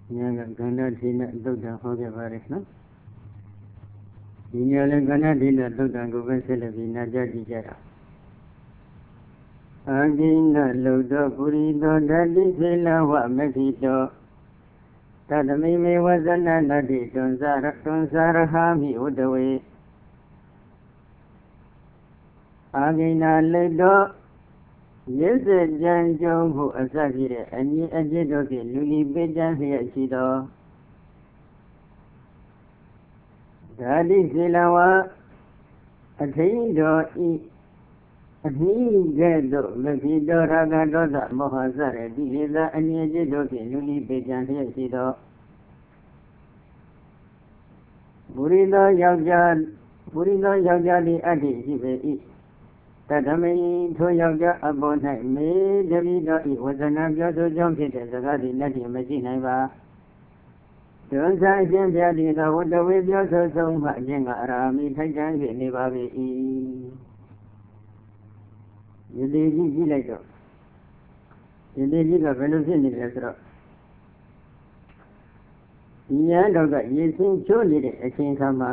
ညာကကန္နာဒိနသုတ်တံဟောခဲ့ပါတယ်နော်ဒီညလည်းကန္နာဒိနသုတ်တံကိုပဲဆက်လက်ပြီးနာကြားကြည့်ကြတာအာဂိနလုဒ္ဓပုရိသောဓာတိသေလဝမခိတောသတ္တမိမေဝဇနနတိတွန်စာရဟာမိဝတ္တဝေအာဂိနလုဒ္ဓရစ္စေကြံကြုံမှုအစရှိတဲ့အညီအကျင့်တို့ဖြင့်လူလီပေးကြလျက်ရှိသောဓာတိစေလဝအထိန်တော်ဤအနည်းကဲ့သို့မဖြစ်သောရာဂဒေါသမောဟစရတိလေသာအညီအကျင့်တို့ဖြင့်လူလီပေးကြလျက်ရှိသောပုရိသောယောက်ျားသည်အတ္တိရှိပေ၏တတမိထိုယောက်ျားအပေါ်၌မေတပိတော်ဤဝဇနာပြောဆိုကြောင်းဖြစ်တဲ့စကားသည်လက်တည်မရှိနိုင်ပါဒုစရအရှင်ပြသည်သောဝတ္တဝေပြောဆိုဆုံးမှအခြင်းကအရာမိထိုက်တန်ဖြစ်နေပါ၏ယတိကြီးကြည့်လိုက်တော့ယတိကြီးကဘယ်လိုဖြစ်နေလဲဆိုတော့ဒီရန်တော်ကရေစင်းချိုးနေတဲ့အချိန်ခါမှာ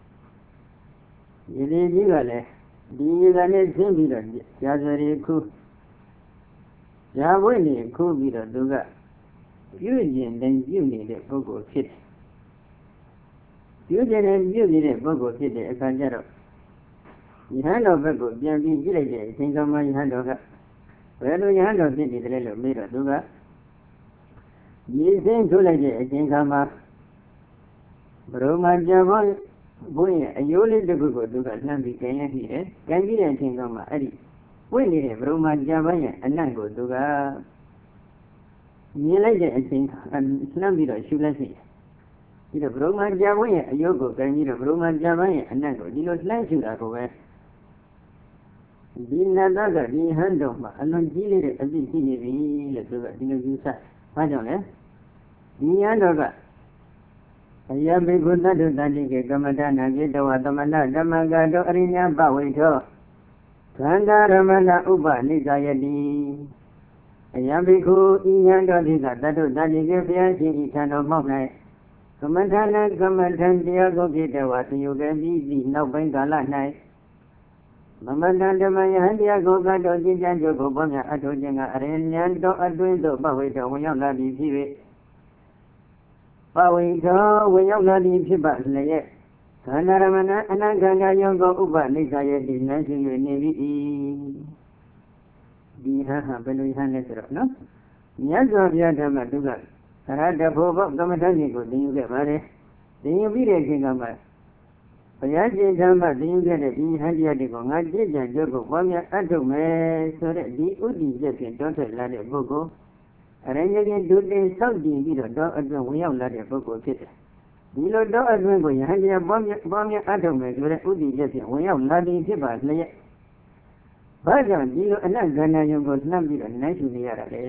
ယတိကြီးကလည်းဒီကနေ့ဆင်းပြီးတော့ရာဇရီခုရာဝိနေခုပြီးတော့သူကပြုကျင်တိုင်းပြုနေတဲ့ပုဂ္ဂိုလ်ဖြစ်တယ်ပြုကျင်တိုင်းပြုနေတဲ့ပုဂ္ဂိုလ်ဖြစ်တဲ့အခါကျတော့ယဟန်တော်ဘက်ကိုပြန်ပြီးကြည့်လိုက်တဲ့အချိန်ကမှယဟန်တော်ကဘယ်လိုယဟန်တော်ဖြစ်နေတယ်လို့မေးတော့သူကရေစင်းထုတ်လိုက်တဲ့အချိန်ကမှဘရုမကြဘောဘုန်းရဲ့အယိုးလေးတစ်ခုကိုသူကလှမ်းပြီးကြင်ရရှိတယ်။ကြင်ပြီးတဲ့အချိန်ကမှအဲ့ဒီပွင့်နေတဲ့ဘရုမကြပိုင်းရဲ့အနတ်ကိုသူကမြင်လိုက်တဲ့အချိန်လှမ်းပြီးတော့ရှုလိုက်ရှိတယ်။ဒီတော့ဘရုမကြပိုင်းရဲ့အယိုးကိုကြင်ပြီးတော့ဘရုမကြပိုင်းရဲ့အနတ်ကိုဒီလိုလှမ်းရှုတာကိုပဲဒီနတ်သားကဒီဟန်တော်မှာအလွန်ကြီးလေးတဲ့အသိရှိနေပြီလို့သူကဒီလိုယူဆ။ဘာကြောင့်လဲ။ဒီဟန်တော်ကအယဘေကုသတ္တတတိကေကမ္မဋ္ဌာနာကိတဝသမဏဓမ္မကတောအရိညာပဝိထောခန္ဓာရမဏဥပနိစ္စယတိအယဘေကုဤယံတော်တိကတတ္တတတိကေဘုရားရှင်ဤထံတော်မှောက်၌ကမ္မဋ္ဌာနာကမ္မဋ္ဌာန်တရားကိုကိတဝသယုကေပြီးသည့်နောက်ပိုင်းကာလ၌မမတံဓမ္မယဟန်တရားကိုကတော်ကျင့်ကြံကြုတ်ကိုပေါ်များအထောခြင်းကအရိညာတော်အတွင်းသို့ပဝိထောဝင်ရောက်လာသည်ဖြစ်၍ပဝိထောဝင်ရောက်လာသည်ဖြစ်ပါလျက်ခန္ဓာရမဏအနခန္ဓာယောဂဥပနိစ္စယတိနန်းရှိ၍နေပြီဒီဟန်ဟာဘယ်လိုဟန်လဲဆိုတော့နော်မြတ်စွာဘုရားဓမ္မတုကသရတဖို့ဘောကမ္မဋ္ဌာန်းကြီးကိုသင်ယူခဲ့ပါတယ်သင်ယူပြီးတဲ့အချိန်ကမှဘုရားရှင်ဓမ္မသင်ယူခဲ့တဲ့ဒီဟန်တရားတွေကိုငါကြည့်ကြံကြုတ်ကိုပေါ်များအထုတ်မယ်ဆိုတဲ့ဒီဥဒိချက်ဖြင့်တောထွက်လာတဲ့ပုဂ္ဂိုလ်အရင်းကြီးဒုတင်ဆောက်တည်ပြီးတော့အတွင်းဝင်ရောက်လာတဲ့ပုဂ္ဂိုလ်ဖြစ်တယ်။ဒီလိုတော့အတွင်းကိုယဟန်တရားပေါ်များအထုတ်မယ်ဆိုတဲ့ဥဒိချက်ဖြင့်ဝင်ရောက်လာသည်ဖြစ်ပါလျက်။ဘာကြောင့်ဒီလိုအနတ်ကဏ္ဍယုံကိုနှံ့ပြီးတော့နိုင်ရှုနေရတာလဲ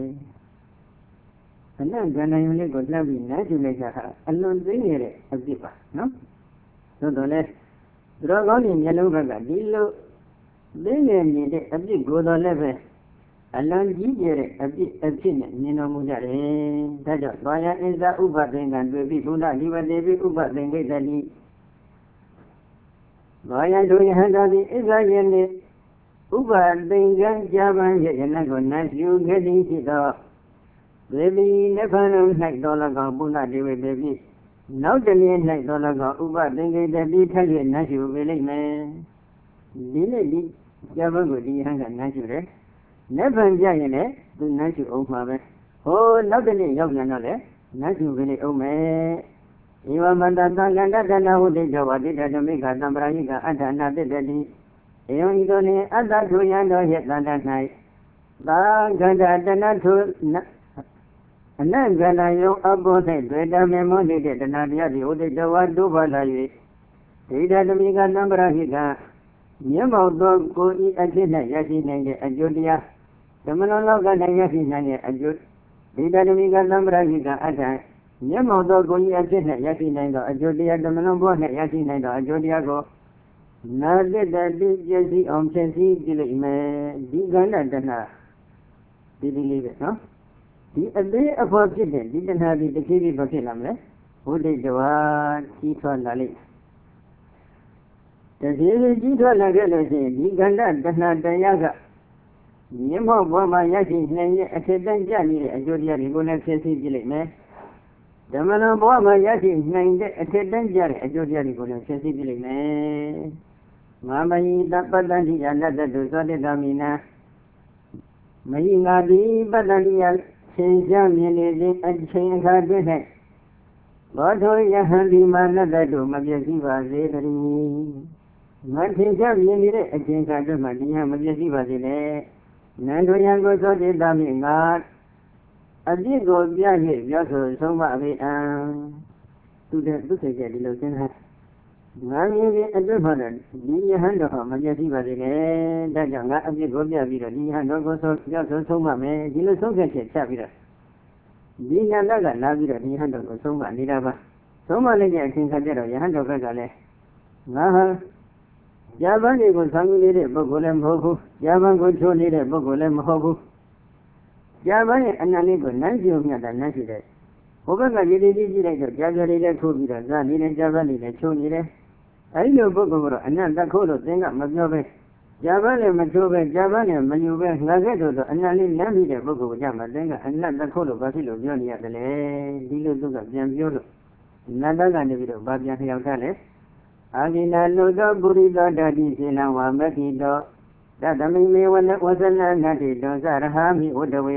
။အနတ်ကဏ္ဍယုံလေးကိုနှံ့ပြီးနိုင်ရှုလိုက်တာဟာအလွန်သိနေတဲ့အဖြစ်ပါနော်။သို့တော်လည်းသူတော်ကောင်းတွေမျက်လုံးဘက်ကဒီလိုသိနေနေတဲ့အဖြစ်ကိုယ်တော်လည်းပဲအလွန်ကြီးကျယ်တဲ့အဖြစ်နဲ့မြင်တော်မူကြတယ်။ဒါကြောင့်သွားရအစ္စာဥပသင်္ကံတွေ့ပြီးဘုရားဒီဝတိပိဥပသင်္ကိတ္တိသွားရတို့ယဟန္တာသည်အစ္စာယနေ့ဥပသင်္ကံကြာပန်ရဲ့ယနကိုနတ်ယူခဲ့သည်ဖြစ်သောဒေဝီနိဗ္ဗာန်၌တော်၎င်းဘုရားဒီဝတိပိနောက်တနည်း၌တော်၎င်းဥပသင်္ကိတ္တိထပ်၍နတ်ယူပေလိမ့်မယ်။ဒီနေ့ဒီကြာပန်ကိုဒီယဟန်ကနတ်ယူတယ်။နိဗ္ဗာန်ကြရင်လည်းသူနတ်ရှုအောင်မှာပဲဟိုနောက်တနေ့ရောက်ပြန်တော့လေနတ်ရှုကလေးအောင်မယ်ဧဝမန္တသံဃာတဏဟုတိတောဝတိတဓမိကသံပရာယိကအဋ္ဌာနာတတတိဧဝံဤသို့နှင့်အတ္တထုယံတော်ရဲ့တဏ္ဍ၌သာခန္ဓာတဏထုအနတ်ခန္ဓာယုံအပေါ်၌တွေ့တမေမောနေတဲ့တဏှာတရားဒီဥဒိတဝါဒုပါလာ၍ဒိဋ္ဌဓမိကသံပရာယိကမျက်မှောက်သောကိုယ်ဤအဖြစ်၌ရရှိနိုင်တဲ့အကျိုးတရားဓမ္မလုံးလောက၌ရရှိနိုင်တဲ့အကျိုးဒီတမိကသံပရာဇိကအတ္တမျက်မှောက်သောကိုယ်ဤအဖြစ်၌ရရှိနိုင်သောအကျိုးတရားဓမ္မလုံးဘော၌ရရှိနိုင်သောအကျိုးတရားကိုနာတတတိပြည့်စည်အောင်ဖြည့်စည်ကြည့်လိုက်မယ်ဒီကဏ္ဍတဏှာဒီလေးပဲနော်ဒီအသေးအဖော်ဖြစ်တဲ့ဒီတဏှာဒီတစ်ပြေးပြေးမဖြစ်လာမလဲဘုဒ္ဓတဝါကြီးထွားလာလိမ့်တပြေးပြေးကြီးထွားလာခဲ့လို့ရှိရင်ဒီကန္တတဏှာတရားကမြင့်မော့ဘဝမှာရရှိနိုင်တဲ့အထက်တန်းကြနေတဲ့အကျိုးတရားတွေကိုလည်းဖြည့်ဆည်းပြလိုက်မယ်ဓမ္မလွန်ဘဝမှာရရှိနိုင်တဲ့အထက်တန်းကြတဲ့အကျိုးတရားတွေကိုလည်းဖြည့်ဆည်းပြလိုက်မယ်မမယိတပတ္တန္တိယနတ္တတုသောတိတမိနာမယိငါတိပတ္တန္တိယသင်္ချမြင်နေခြင်းအချိန်အခါတွင်၌ဘောဓောယဟန်ဒီမာနတ္တတုမပြည့်စည်ပါစေတည်းငါသင်္ချမြင်နေတဲ့အချိန်အခါတွင်မှဒီဟာမပြည့်စည်ပါစေနဲ့နန္ဒယံကိုသောတိတမိငါအပြစ်ကိုပြည့်၍ပြောဆိုဆုံးမပေအံသူစိတ်ကဒီလိုစဉ်းစားငါမြင်ပြီးအတွက်မှတော့ဒီယဟန်တော်မပြည့်စည်ပါစေနဲ့ဒါကြောင့်ငါအပြစ်ကိုပြပြီးတော့ဒီယဟန်တော်ကိုပြောဆိုဆုံးမမယ်ဒီလိုဆုံးဖြတ်ချက်ချပြီးတော့ဒီနန္ဒကလာပြီးတော့ဒီယဟန်တော်ကိုဆုံးမနေတာပါဆုံးမလိုက်တဲ့အချိန်ခါကျတော့ယဟန်တော်ဘက်ကလည်းငါဟာဇာပန်းတွေကိုဆံကူနေတဲ့ပုဂ္ဂိုလ်လည်းမဟုတ်ဘူးဇာပန်းကိုချိုးနေတဲ့ပုဂ္ဂိုလ်လည်းမဟုတ်ဘူးဇာပန်းရဲ့အနန္တလေးကိုနန်းပြုံမြတ်တာနန်းရှိတယ်ဘုဘကရည်ရည်ကြည့်လိုက်တော့ကြာကြာလေးလည်းထိုးပြီးတော့ဇာနေနဲ့ဇာပန်းတွေလည်းချိုးနေတယ်အဲဒီလိုပုဂ္ဂိုလ်ကတော့အနန္တခိုးလို့သင်ကမပြောပဲဇာပန်းလည်းမချိုးပဲဇာပန်းလည်းမယူပဲငါကဲ့သို့သောအနန္တလေးလမ်းပြီးတဲ့ပုဂ္ဂိုလ်ကကြမှာသင်ကအနန္တခိုးလို့ဘာဖြစ်လို့ပြောနေရတယ်လဲဒီလိုသူကပြန်ပြောလို့နန္တကနေပြီးတော့ဘာပြန်လျှောက်ထားလဲအာဂိနာလုသောပုရိသောတတိစေနဝမတိတောတတမိမေဝနဝဇနနတိတောသရဟာမိဝတ္တဝေ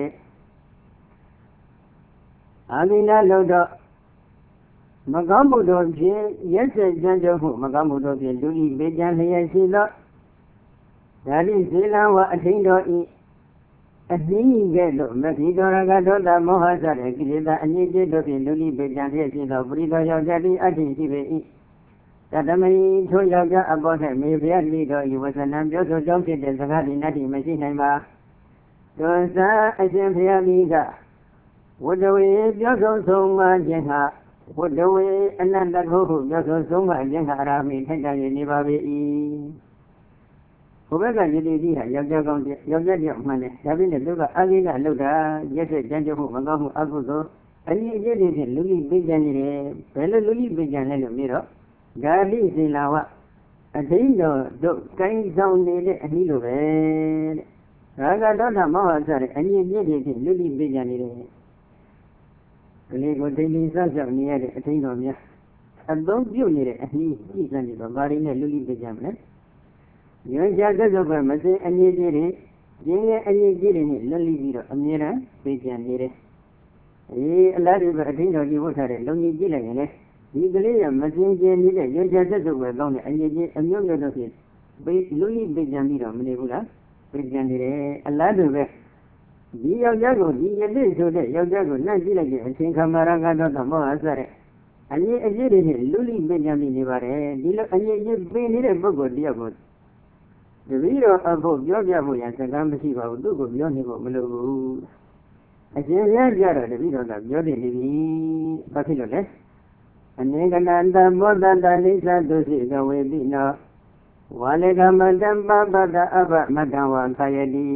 အာဂိနာလုသောမကောင်းမှုတို့ဖြင့်ရက်ဆက်ကြမ်းကြုတ်မှုမကောင်းမှုတို့ဖြင့်လူဤပေကြံလျက်ရှိသောဓာတိစေလဝအထင်းတော်ဤအနည်းကဲ့သို့မတိတော်ရကဒေါသမောဟစတဲ့ကိလေသာအငြိကျတို့ဖြင့်လူဤပေကြံလျက်ရှိသောပရိသောယောက်ျားသည်အထင်ရှိပေ၏တတမယိထိုယောက်ျားအပေါ်၌မေဘုရားတိတော်ဤဝဇနံပြောဆိုကြောင်းဖြစ်တဲ့စကားဒီနတ္တိမရှိနိုင်ပါတွန်စာအရှင်ဘုရားကြီးကဝတ္တဝေပြောဆိုဆုံးမခြင်းဟာဝတ္တဝေအနန္တခုဟုပြောဆိုဆုံးမခြင်းဟာအရာမိထိုက်တန်နေပါ၏ဘုဘကယတိကြီးဟာယောက်ျားကောင်းယောက်ျားတယောက်မှန်တယ်ဒါပြင်သူကအဂိကလှုပ်တာရက်ဆက်ကြမ်းကြုတ်မှုမကောင်းမှုအကုသိုလ်အနည်းအကျဉ်းတွေဖြင့်လူလိပိကြံနေတယ်ဘယ်လိုလူလိပိကြံလဲလို့မြင်တော့ဂါတိစေလာဝအသိတော်တို့ကိုင်းဆောင်နေတဲ့အနည်းလိုပဲတဲ့ရာဂဒေါသမောဟစတဲ့အငြင်းပြည့်တွေဖြင့်လူလိပိကြံနေတယ်ကလေးကိုဒိဋ္ဌိစောင့်ရှောက်နေရတဲ့အသိတော်များအသုံးပြုတ်နေတဲ့အနည်းကြည့်စမ်းကြည့်တော့ဘာတွေနဲ့လူလိပိကြံမလဲရွှေချာသက်သက်ပဲမစင်အငြင်းကြီးတွေရင်းရဲ့အငြင်းကြီးတွေနဲ့လွတ်လိပြီးတော့အမြဲတမ်းပိကြံနေတယ်အလားတူပဲအသိတော်ကြီးဝတ်ထားတဲ့လုံကြီးကြည့်လိုက်ရင်လည်းဒီကလေးကမစင်ကြယ်နေတဲ့ရွှေချာသက်သက်ပဲကောင်းတဲ့အငြင်းကြီးအမျိုးမျိုးတို့ဖြင့်လူလိပိကြံပြီးတော့မနေဘူးလားပိကြံနေတယ်အလားတူပဲဒီယောက်ျားကိုဒီယတိဆိုတဲ့ယောက်ျားကိုနှံ့ကြည့်လိုက်တဲ့အချိန်ခါမှာရကတော့မောဟဆတဲ့အငြင်းအကျစ်တွေနဲ့လူလိပိကြံပြီးနေပါတယ်ဒီလိုအငြင်းကြီးပင်နေတဲ့ပုဂ္ဂိုလ်တယောက်ကိုတပည့်တော်အဖို့ပြောပြဖို့ရန်စကားမရှိပါဘူးသူ့ကိုပြောနေဖို့မလိုဘူးအရှင်ဘုရားကြတော့တပည့်တော်ကပြောနေပြီဘာဖြစ်လို့လဲအနေကနန္တဘောဓတနိစ္စတုစိကဝေတိနောဝါလေကမတံပပတအဘမတံဝခယတိ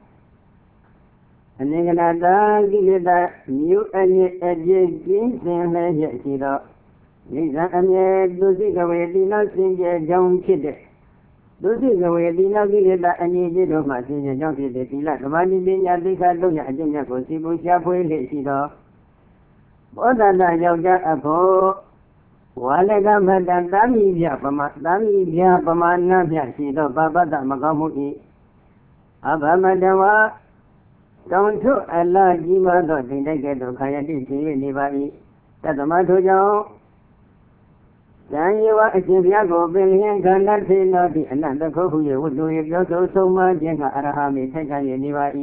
အနေကနာတာကိလေသာမြို့အညစ်အကြေးကျင်းစင်လည်းရရှိသောနိစ္စအမြဲတုစိကဝေတိနောစင်ကြယ်ကြောင်းဖြစ်တဲ့ဒုစိကဝေတိနောကိလေသာအငြိจิตတို့မှစင်ကြယ်ကြောင်းဖြစ်တဲ့သီလဓမ္မနိပညာသိက္ခာလုံးရအကျင့်မြတ်ကိုစီပူရှားဖွေးလေရှိသောဘောဓတယောက်ျားအဖို့ဝါလကမတံသာမိပြပမာဏမြရှိသောပပတ္တမကောင်းမှု၏အဘမတဝါတောင်ထွအလားကြီးမားသောတင်တိုက်ကဲ့သို့ခါယတိဖြစ်၍နေပါ၏တသမထိုကြောင့်တန်ယေဝအရှင်ဘုရားကိုပင်လျင်ခန္ဓာထေနောတိအနန္တခုဟု၍ဝတ္တု၏ပြောဆိုဆုံးမခြင်းကအရဟမိထိုက်ခံ၍နေပါ၏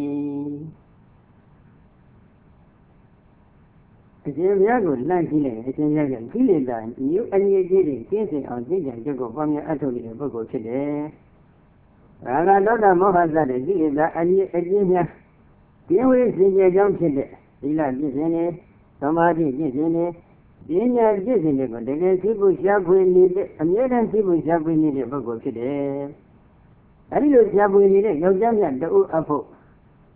အရှင်ဘုရားကိုလှမ်းကြည့်လိုက်အရှင်ဘုရားကကိလေသာမြို့အငြိကြီးတွေကျင်းစင်အောင်ကြည်ကြံကြုတ်ကိုပေါင်းများအထုတ်နေတဲ့ပုဂ္ဂိုလ်ဖြစ်တယ်ရာဂဒေါသမောဟစတဲ့ကိလေသာအငြိအကျဉ်းများကျင်းဝေးစင်ကြယ်ကြောင်းဖြစ်တဲ့သီလပြည့်စုံနေသမာဓိပြည့်စုံနေပညာပြည့်စုံတဲ့ကိုတကယ်သိဖို့ရှားဖွေနေတဲ့အမြဲတမ်းသိဖို့ရှားဖွေနေတဲ့ပုဂ္ဂိုလ်ဖြစ်တယ်အဲဒီလိုရှားဖွေနေတဲ့ယောက်ျားမြတ်တဦးအဖို့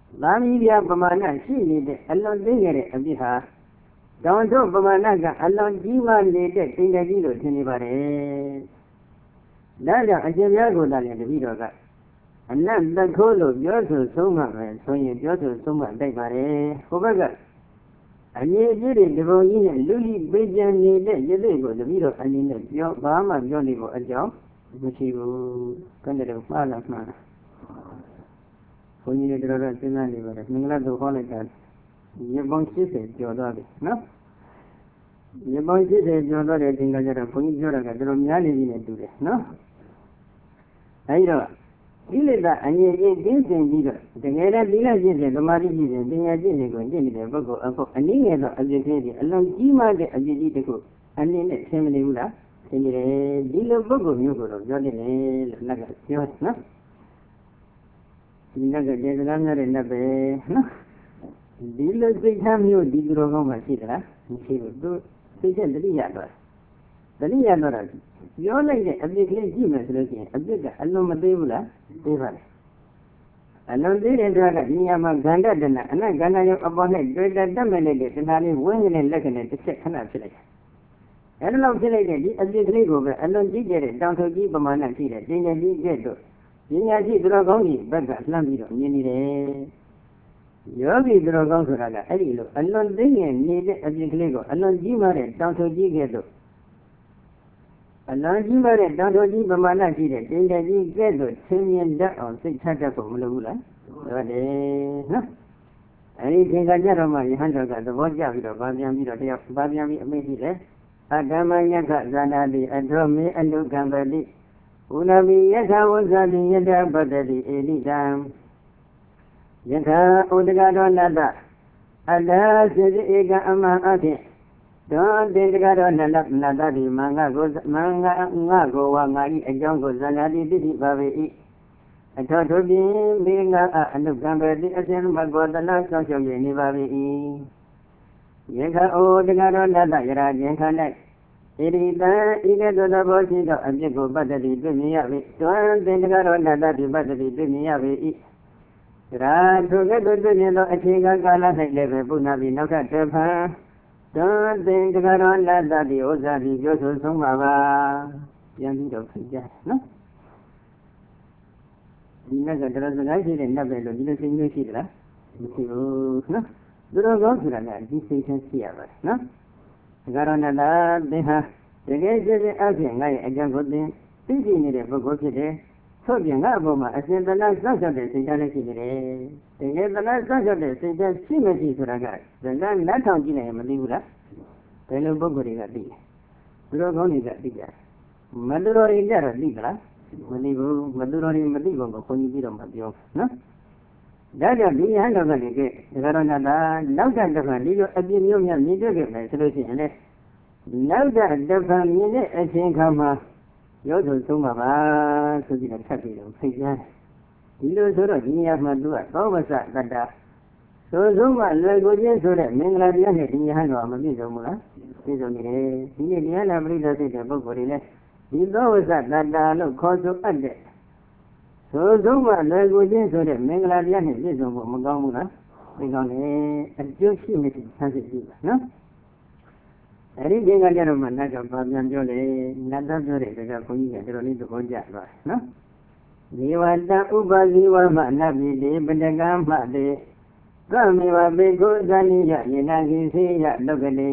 သာမီးပြပမာဏရှိနေတဲ့အလွန်သိငယ်တဲ့အပြစ်ဟာတောင်တို့ပမာဏကအလွန်ကြီးမားနေတဲ့တင်ကြကြီးလို့ထင်နေပါတယ်။ဒါကြောင့်အရှင်ဘုရားကိုယ်တိုင်လည်းတပည့်တော်ကအနတ်တခိုးလို့ပြောဆိုဆုံးမှပဲဆိုရင်ပြောဆိုဆုံးမှတိုက်ပါတယ်။ဟိုဘက်ကအမြင့်ကြီးတွေဒီပုံကြီးနဲ့လူလိပေးကြနေတဲ့ရသေးကိုတပည့်တော်အနေနဲ့ပြောဘာမှပြောနေဖို့အကြောင်းမရှိဘူး။ကဲတော့မှားလားမှားလား။ဘုန်းကြီးတွေတော်တော်စဉ်းစားနေပါတယ်။မင်္ဂလာတို့ဟောလိုက်တာရေပေါင်း80ကျော်သွားပြီနော်။ရေပေါင်း80ကျော်သွားတဲ့အချိန်ကကျတော့ဘုန်းကြီးပြောတာကတော်တော်များနေပြီနဲ့တူတယ်နော်။အဲဒီတော့ဒီလေကအငြင်းချင်းတင်းစင်ပြီးတော့တကယ်တည်းသီလကျင့်စဉ်သမာဓိကျင့်စဉ်ပညာကျင့်စဉ်ကိုကျင့်နေတဲ့ပုဂ္ဂိုလ်အခုအနည်းငယ်သောအပြစ်ကလေးတွေအလုံးကြီးမားတဲ့အပြစ်ကြီးတစ်ခုအနည်းနဲ့ဆင်းမနေဘူးလားဆင်းနေတယ်ဒီလိုပုဂ္ဂိုလ်မျိုးကိုတော့ပြောနေတယ်လို့နတ်ကပြောနော်ဒီနတ်ကဒေသနာများတဲ့နတ်ပဲနော်ဒီလိုစိတ်ထားမျိုးဒီလိုကောင်းမှရှိသလားမရှိဘူးသူစိတ်ချက်တတိယတော့တတိယတော့ပြောလိုက်တဲ့အပြစ်ကလေးကြည့်မယ်ဆိုလို့ရှိရင်အပြစ်ကအလွန်မသေးဘူးလားသေးပါလေအလွန်သေးတဲ့အတွက်ကဒီညမှာဂန္ဓတဏအနတ်ဂန္ဓရုပ်အပေါ်နဲ့တွေ့တဲ့တတ်မဲ့လိုက်တဲ့တဏှာလေးဝင်းနေတဲ့လက္ခဏာတစ်ချက်ခဏဖြစ်လိုက်တယ်အဲဒီလောက်ဖြစ်လိုက်တဲ့ဒီအပြစ်ကလေးကိုပဲအလွန်ကြီးကျယ်တဲ့တောင်ထုတ်ကြီးပမာဏရှိတဲ့တင်ကြကြီးကျက်တို့ပညာရှိသူတော်ကောင်းကြီးဘက်ကလှမ်းပြီးတော့မြင်နေတယ်ယောဂီသူတော်ကောင်းဆိုတာကအဲ့ဒီလိုအလွန်သိငယ်နေတဲ့အပြစ်ကလေးကိုအလွန်ကြီးမားတဲ့တောင်ထုတ်ကြီးကဲ့သို့အလွန်ကြီးမားတဲ့တောင်ထုတ်ကြီးပမာဏရှိတဲ့တင်ကြကြီးကဲ့သို့သင်မြင်တတ်အောင်စိတ်ချတတ်ဖို့မလိုဘူးလားဟုတ်တယ်နော်အဲ့ဒီသင်္ခါကြတော့မှယဟန်တော်ကသဘောကျပြီးတော့ဗာပြန်ပြီးတော့တရားဗာပြန်ပြီးအမိန့်ရှိတယ်အတ္တမယက္ခဇာနာတိအထောမေအနုကံပတိဥနမိယက္ခဝဇ္ဇတိယတပတ္တိဧလိတံယထာဥဒကတော်နတ္တအတ္တစေတိဧကအမအဖြင့်တောတေတကတော်နတ္တတိမင်္ဂငါကိုဝါငါဤအကြောင်းကိုဇာနာတိတိပါပေ၏အထောထုပြင်းမိငါအနုကံပတိအစဉ်မကောတနာဆောင်ရှုံ၍နေပါပေ၏ယထာဥဒကတော်နတ္တယရာခြင်းခ၌ဣရိတံဤကဲ့သို့သောဘောရှိသောအပြစ်ကိုပတ္တိတွေ့မြင်ရပေတွင်တေတကတော်နတ္တတိပတ္တိတွေ့မြင်ရပေ၏ရာထိုကဲ့သို့တွေ့မြင်သောအခြေခံကာလ၌လည်းပဲပုဏ္ဏပြီးနောက်ထပ်တစ်ဖန်တွင်တေတကတော်နတ္တတိဥစ္စာတိပြောဆိုဆုံးပါပါပြန်ပြီးတော့ဖြစ်ကြတယ်နော်ဒီနေ့ကတော်စကားရှိတဲ့နတ်ပဲလို့ဒီလိုစိတ်မျိုးရှိသလားမရှိဘူးနော်သူတော်ကောင်းဆိုတာကဒီစိတ်ထဲရှိရပါတယ်နော်ဒါကတော့နတ်သင်ဟာတကယ်ဖြစ်တဲ့အဖြစ်ငါရဲ့အကြောင်းကိုသိရှိနေတဲ့ပုဂ္ဂိုလ်ဖြစ်တယ်ဆိုပြန်ငါအပေါ်မှာအစဉ်တလားစောင့်ရှောက်တဲ့စိတ်ဓာတ်လည်းရှိနေတယ်တကယ်တလားစောင့်ရှောက်တဲ့စိတ်ဓာတ်ရှိမရှိဆိုတာကဒါကလက်ထောင်ကြည့်နိုင်ရင်မသိဘူးလားဘယ်လိုပုဂ္ဂိုလ်တွေကသိလဲသူတော်ကောင်းတွေကသိကြတယ်မသူတော်တွေကြတော့သိသလားမသိဘူးမသူတော်တွေမသိဘူးကိုခွန်ကြီးပြီးတော့မပြောနော်ဒါကြောင့်ဒီဟန်တော်ကလည်းကဲဒါကတော့နောက်တစ်ခါဒီလိုအပြစ်မျိုးများမြင်တွေ့ခဲ့မယ်ဆိုလို့ရှိရင်လည်းနောက်တစ်ခါမြင်တဲ့အချိန်ခါမှာရောဆိုဆုံးပါပါဆိုပြီးတော့ထပ်ပြီးတော့ဖိတ်ကြားဒီလိုဆိုတော့ဒီနေရာမှာသူကသောမစတတ္တဆိုဆုံးမှလွယ်ကိုချင်းဆိုတဲ့မင်္ဂလာတရားနဲ့ဒီဟန်တော်မပြည့်စုံဘူးလားပြည့်စုံနေတယ်ဒီနေ့တရားနာပရိသတ်စိတ်တဲ့ပုဂ္ဂိုလ်တွေလည်းဒီသောမစတတ္တလို့ခေါ်ဆိုအပ်တဲ့ဆိုဆုံးမှလွယ်ကိုချင်းဆိုတဲ့မင်္ဂလာတရားနဲ့ပြည့်စုံဖို့မကောင်းဘူးလားသိကောင်းတယ်အကျိုးရှိမရှိဆန်းစစ်ကြည့်ပါနော်အဲ့ဒီချိန်ကကြတော့မှနတ်ကဘာပြန်ပြောလဲနတ်သားပြောတဲ့ကဘုန်းကြီးကတော်တော်လေးသဘောကျသွားတယ်နော်ဇေဝတဥပဇေဝမနတ်ပြည်လေပတကံမှတေသမေဝဘေကုဇာနိယယေနကိသေယလောကတိ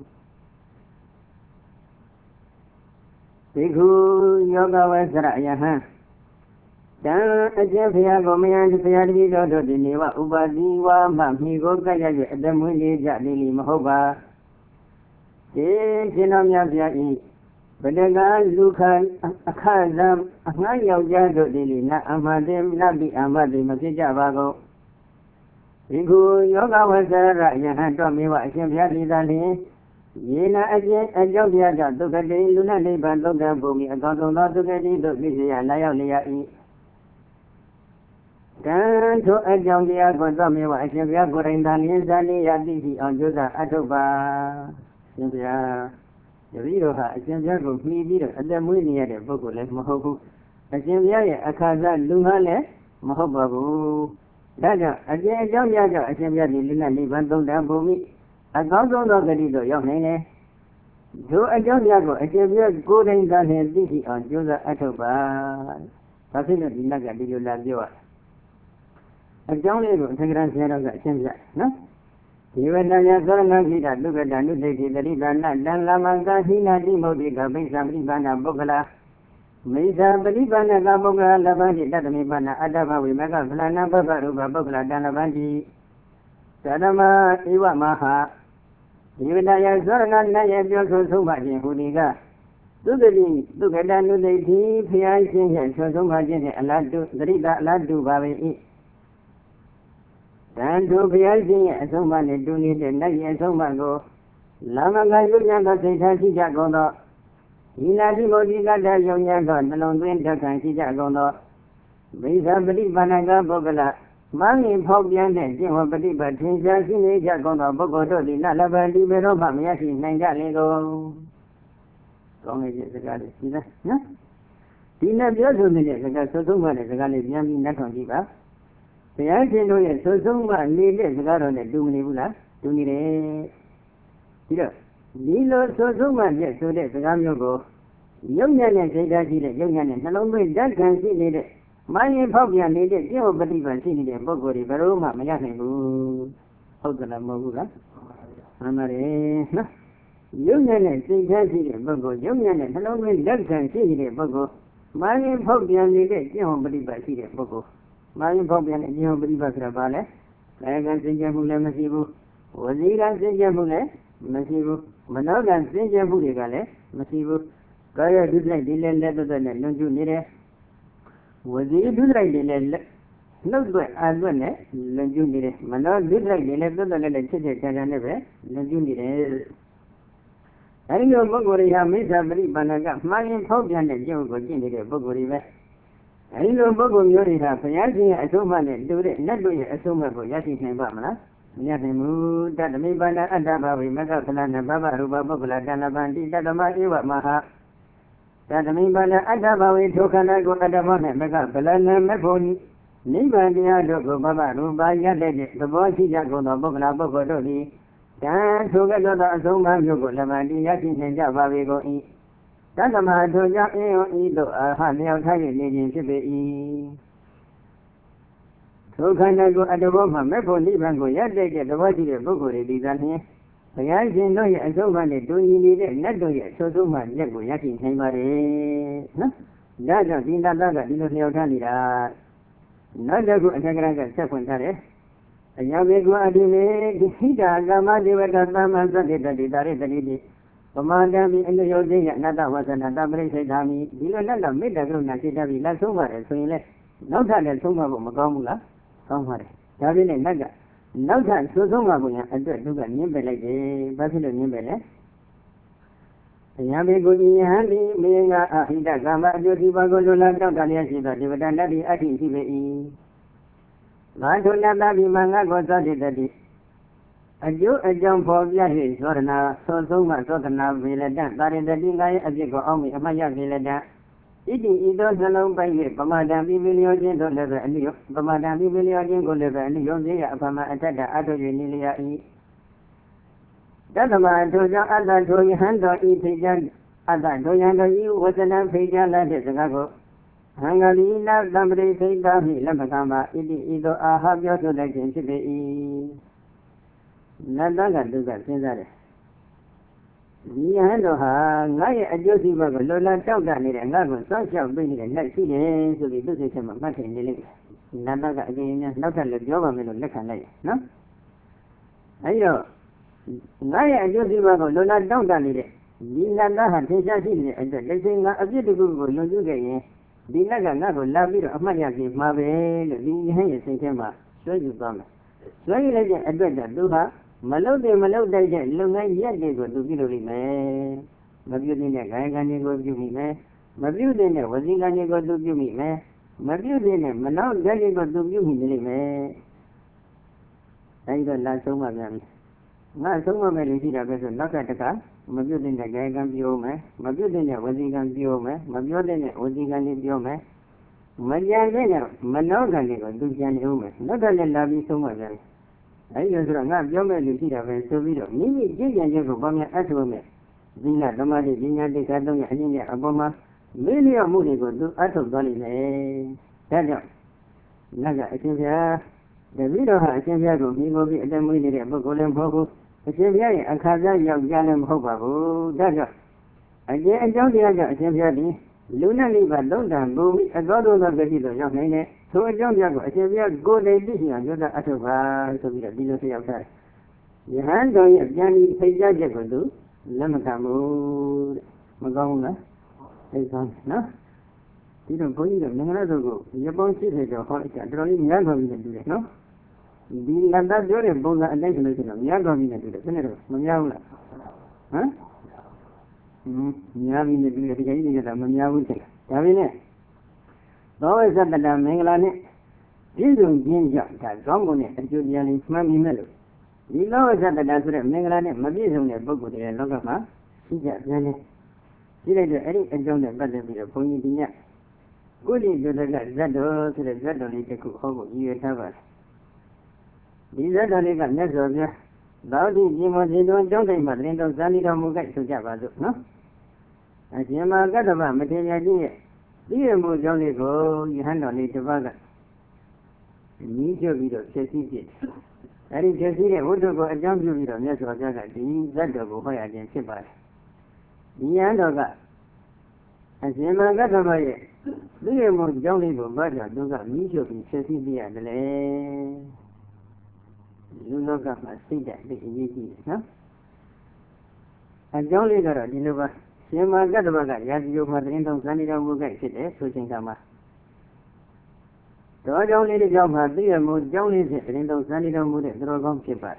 ဘေကုယောဂဝဆရယဟံတံအကျဉ်ဖရာကိုမယံဖရာတပည့်တော်တို့ဒီနေဝဥပဇေဝမှမိကိုကပ်ရ၍အတမွေးလေးကြလေးလီမဟုတ်ပါဒီရှင်တော်မြတ်ဗျာဤဗဒကလူခအခါဇံအငှားယောက်ျားတို့ဒီလီနအမတေနပိအမတေမဖြစ်ကြပါကုန်ဒီခုယောဂဝဆရယဟန်တော်မေဝအရှင်ဘုရားဒီသာလျှင်ယေနအကျဉ်အကြောင်းပြသောဒုက္ခတိလူနနိဗ္ဗာန်သုတ်တံဘုံမီအကောင်းဆုံးသောဒုက္ခတိတို့ပြည့်စုံရလာရောက်လျက်၏တန်ထိုအကြောင်းတရားကိုသောမေဝအရှင်ဘုရားကိုယ်တိုင်သာလျှင်ဇာတိယသိရှိအောင်ကြိုးစားအထုတ်ပါရှင်ဘုရားတပည့်တော်ဟာအရှင်ဘုရားကိုမှီပြီးတော့အသက်မွေးနေရတဲ့ပုဂ္ဂိုလ်လည်းမဟုတ်ဘူးအရှင်ဘုရားရဲ့အခါစားလူငါလည်းမဟုတ်ပါဘူးဒါကြောင့်အကျဉ်းအကြောင်းများကြောင့်အရှင်မြတ်ဒီလိလနိဗ္ဗာန်သုံးတန်ဘုံမိအကောင်းဆုံးသောဂတိတို့ရောက်နိုင်တယ်ဒိုအကြောင်းများကိုအရှင်မြတ်ကိုယ်တိုင်သာလျှင်သိရှိအောင်ကြိုးစားအထောက်ပါဘာဖြစ်လို့ဒီနတ်ကဒီလိုလာပြောရအကြောင်းလေးကိုအထက်ကရာဆရာတော်ကအရှင်းပြနော်ဒီဝတ္တညာသောရဏခိတဒုက္ခတနုဒိဋ္ဌိတရိဒါနတံလာမံကာဟိနာတိမုတ်တိကပိဿံပရိပါဏပုဂ္ဂလာမိစ္ဆာပရိပါဏကပုဂ္ဂလာလပ္ပန္တိတတမိပါဏအတ္တဘဝိမကဖလနာဘဘရူပပုဂ္ဂလာတံလပ္ပန္တိသတ္တမဧဝမဟာဒီဝတ္တညာသောရဏနတ်ရဲ့ပြောဆိုဆုံးမခြင်းဟူဒီကသုတတိဒုက္ခတနုဒိဋ္ဌိဖျားခြင်းရဲ့ဆွဆုံးမခြင်းနဲ့အလားတူသတိတအလားတူပါပဲ၏တန်ထိုဘုရားရှင်ရဲ့အဆုံးအမနဲ့တူနေတဲ့နတ်ရဲ့အဆုံးအမကိုလာမကယုညံသောစိတ်ထားရှိကြကုန်သောဒီနာတိမောတိကတယုံညံသောနှလုံးသွင်းတက်ခံရှိကြကုန်သောမိစ္ဆာပฏิပါဏကပုဂ္ဂလမင်းကြီးဖောက်ပြန်တဲ့ကျင့်ဝတ်ပฏิပတ်ထင်ရှားရှိနေကြကုန်သောပုဂ္ဂိုလ်တို့သည်နတ်လဘတိဘေရောမှမရရှိနိုင်ကြလေကုန်ကောင်းတဲ့စကားလေးရှိသားနော်ဒီနဲ့ပြောဆိုနေတဲ့စကားသုံးပါးတဲ့စကားလေးပြန်ပြီးနှတ်ထောင်ကြည့်ပါဘုရားရှင်တို့ရဲ့သုဆုံးမနေတဲ့စကားတော်နဲ့တူမနေဘူးလားတူနေတယ်ပြီးတော့ဒီလိုသုဆုံးမပြည့်ဆိုတဲ့စကားမျိုးကိုယုံညံ့တဲ့စိတ်ဓာတ်ရှိတဲ့ယုံညံ့တဲ့နှလုံးသွင်းဓာတ်ခံရှိနေတဲ့မိုင်းရင်ဖောက်ပြန်နေတဲ့ပြည့်ဝပฏิပတ်ရှိနေတဲ့ပုဂ္ဂိုလ်တွေဘယ်တော့မှမရနိုင်ဘူးဟုတ်တယ်လားမဟုတ်ဘူးလားမှန်ပါတယ်နော်ယုံညံ့တဲ့စိတ်ဓာတ်ရှိတဲ့ပုဂ္ဂိုလ်ယုံညံ့တဲ့နှလုံးသွင်းဓာတ်ခံရှိနေတဲ့ပုဂ္ဂိုလ်မိုင်းရင်ဖောက်ပြန်နေတဲ့ပြည့်ဝပฏิပတ်ရှိတဲ့ပုဂ္ဂိုလ်မာယဖောက်ပြန်တဲ့အကျဉ်းပရိပတ်ဆိုတာဘာလဲ။ကာယကံစင်ကြယ်မှုလည်းမရှိဘူး။ဝစီကံစင်ကြယ်မှုလည်းမရှိဘူး။မနောကံစင်ကြယ်မှုတွေကလည်းမရှိဘူး။ကာယဒုစရိုက်ဒီလည်းလက်သွက်နဲ့လွန်ကျူးနေတယ်။ဝစီဒုစရိုက်ဒီလည်းနှုတ်သွက်အာသွက်နဲ့လွန်ကျူးနေတယ်။မနောဒုစရိုက်ဒီလည်းသွက်သွက်နဲ့ချစ်ချစ်ချာချာနဲ့ပဲလွန်ကျူးနေတယ်။အဲဒီလိုပုဂ္ဂိုလ်တွေဟာမိစ္ဆာပရိပါဏကမှားရင်ဖောက်ပြန်တဲ့ကျင့်ကိုကျင့်နေတဲ့ပုဂ္ဂိုလ်တွေပဲ။အဲဒီလိုပုဂ္ဂိုလ်မျိုးတွေကဘုရားရှင်ရဲ့အဆုံးအမနဲ့တူတဲ့နတ်တို့ရဲ့အဆုံးအမကိုရရှိနိုင်ပါမလားမရနိုင်ဘူးတတမိပါဏအတ္တဘာဝိမကဖလနာဘဘရူပပုဂ္ဂလတဏ္ဍပန္တိတတမဧဝမဟာတတမိပါဏအတ္တဘာဝိထိုခန္ဓာကိုအတ္တမနဲ့မကဖလနာမဖို့နိဗ္ဗာန်တရားတို့ကိုဘဘရူပရတဲ့သဘောရှိကြကုန်သောပုဂ္ဂလပုဂ္ဂိုလ်တို့သည်တန်ထိုကဲ့သို့သောအဆုံးအမမျိုးကိုလမန်တိရရှိနိုင်ကြပါပေကုန်၏တသမထိုကြောင့်အင်းဤသို့အာဟလျောက်ထား၍နေခြင်းဖြစ်ပေ၏ထိုခန္ဓာကိုအတ္တဘောမှမဲ့ဖို့နိဗ္ဗာန်ကိုရတဲ့သဘောရှိတဲ့ပုဂ္ဂိုလ်တွေဒီသာလျှင်ဘုရားရှင်တို့ရဲ့အဆုံးအမနဲ့တူညီနေတဲ့နတ်တို့ရဲ့အဆုံးအမလက်ကိုရရှိနိုင်ပါတယ်နော်ဒါကြောင့်ဒီနတ်သားကဒီလိုလျောက်ထားနေတာနောက်တစ်ခုအထက်ကရာကဆက်ဖွင့်ထားတယ်အညာဘေကွာအဒီမေဒိဋ္ဌာကမ္မဒေဝတာသမ္မာသတ္တိတတိတာရိတတိတိပမာဒံမိအနုယောသိယနတ္တဝသနာတပရိစိတ်ဓာမိဒီလိုနဲ့တော့မေတ္တာကရုဏာစိတ်ဓာတ်ပြီးလက်ဆုံးပါတယ်ဆိုရင်လည်းနောက်ထပ်လည်းဆုံးမဖို့မကောင်းဘူးလားကောင်းပါတယ်ဒါပြင်းနဲ့နတ်ကနောက်ထပ်ဆိုဆုံးမဖို့ရအတွက်သူကညှင်းပယ်လိုက်တယ်ဘာဖြစ်လို့ညှင်းပယ်လဲအညာဘေကိုယဟန်ဒီမင်းကအဟိတကမ္မအကျိုးဒီပါကိုလူလာတောက်တလျက်ရှိသောဒီဝတ္တနတ္တိအဋ္ဌိရှိပေ၏ငါထုနတ္တဗိမငါကိုသတ္တိတတိအကျိုးအကြောင်းဖော်ပြ၍သောရဏသောဆုံးမသောတနာဝေလတသာရတတိငါရဲ့အဖြစ်ကိုအောက်မိအမှတ်ရဝေလတဣတိဤသောနှလုံးပိုက်၍ပမာဒံပိပိလျောခြင်းတို့လည်းပဲအနည်းပမာဒံပိပိလျောခြင်းကိုလည်းပဲအနည်းယုံသေးရအဖမအထက်တာအထု၍နေလျာ၏တသမထိုကြောင့်အတ္တထိုယဟန်တော်ဤဖိကြအတ္တထိုယဟန်တော်ဤဝဇနံဖိကြလာတဲ့စကားကိုဟံဂလိနာသံပရိသိတာမိလက်မကံပါဣတိဤသောအာဟပြောဆိုတဲ့ခြင်းဖြစ်ပေ၏နတ်သားကသူကစဉ်းစားတယ်ဒီယဟန်တော်ဟာငါရဲ့အကျိုးစီးပွားကိုလောလာတောက်တနေတဲ့ငါ့ကိုစောင့်ရှောက်ပေးနေတဲ့လက်ရှိတယ်ဆိုပြီးသူ့စိတ်ထဲမှာမှတ်ထင်နေလိမ့်မယ်နတ်သားကအရင်ကနောက်ထပ်လည်းပြောပါမယ်လို့လက်ခံလိုက်ရနော်အဲဒီတော့ငါရဲ့အကျိုးစီးပွားကိုလောလာတောက်တနေတဲ့ဒီနတ်သားဟာထင်ရှားရှိနေတဲ့အတွက်လက်ရှိငါအပြစ်တစ်ခုကိုလွန်ကျူးခဲ့ရင်ဒီနတ်ကငါ့ကိုလာပြီးတော့အမှတ်ရပြီမှာပဲလို့ဒီယဟန်ရဲ့စိတ်ထဲမှာစွဲယူသွားမယ်စွဲယူလိုက်တဲ့အတွက်ကြောင့်သူဟာမလုတ်တဲ့မလုတ်တိုက်တဲ့လုပ်ငန်းရက်တွေကိုသူပြုလုပ်လိမ့်မယ်မပြုတဲ့ကာယကံတွေကိုပြုမိမယ်မပြုတဲ့ဝစီကံတွေကိုသူပြုမိမယ်မပြုတဲ့မနောဓာတ်တွေကိုသူပြုမိနေလိမ့်မယ်အဲဒီတော့လာဆုံးမှပြန်ပြီငါဆုံးမမယ်လို့ရှိတာပဲဆိုနောက်တစ်ခါမပြုတဲ့ကာယကံပြောမယ်မပြုတဲ့ဝစီကံပြောမယ်မပြောတဲ့ဝစီကံတွေပြောမယ် Majan Manogan, Dujan Human, not only love you so much. I used to not younger you see that when so video. Maybe Jijan Jacobama at women. Vina, Domadi, Vina, the Cadon, and Obama, really a movie go to out of Dolly. Tell you. Naga, I think, the video has a video, we will be at the movie of Golem Hobo. I say, I can't young Jalem Hobo. That's all. I don't the other, I say, Luna Liva, London, Boom, a god of the video, young man. So I don't know, I say, we are good at this year, you're the Atova, so we are busy outside. The hand on your Johnny Payja Jacodu, Lamakamu, Magona, no? You don't put it in another go. You're going to see the holiday, drawing Yago in the do it, no? The Landa Jory, Bola, and National Yago in the do it, Senator, Mayala. Huh? Yavi the beginning of Mayawi. Yavine. Always at the Mangalane. You don't ginger, that Gongone, and Julian Mammy Mellow. The lowest at the Nazareth Mangalane, Mabizon, a book with a logama. She just ran it. She let the Eric and John the Brother be a pony dinner. Good is the Zado to the Zado to cook over you have us. The Zado got Nazareth. Bowdy, Jimo, they don't think about Lindo Zanito Mugat to Java, no? As Yama got about material. Dear Mujoli go, you hand on it to Vaga. Meet your video, says he. That is just it, would go a jump you video, yes, or Jaga, the Zado go by against Sibai. The Yandoga. As Yama got about it. Dear Mujoli go, but I do not meet you, says he at the lay. You look up and see that the easy, no? And Jolly got a deliver. Sima got the bag, as you must enter Sanida Mugai, switching Kama. The only the job has the mood, Jolly is into Sanida Mude, Drogom Chipper.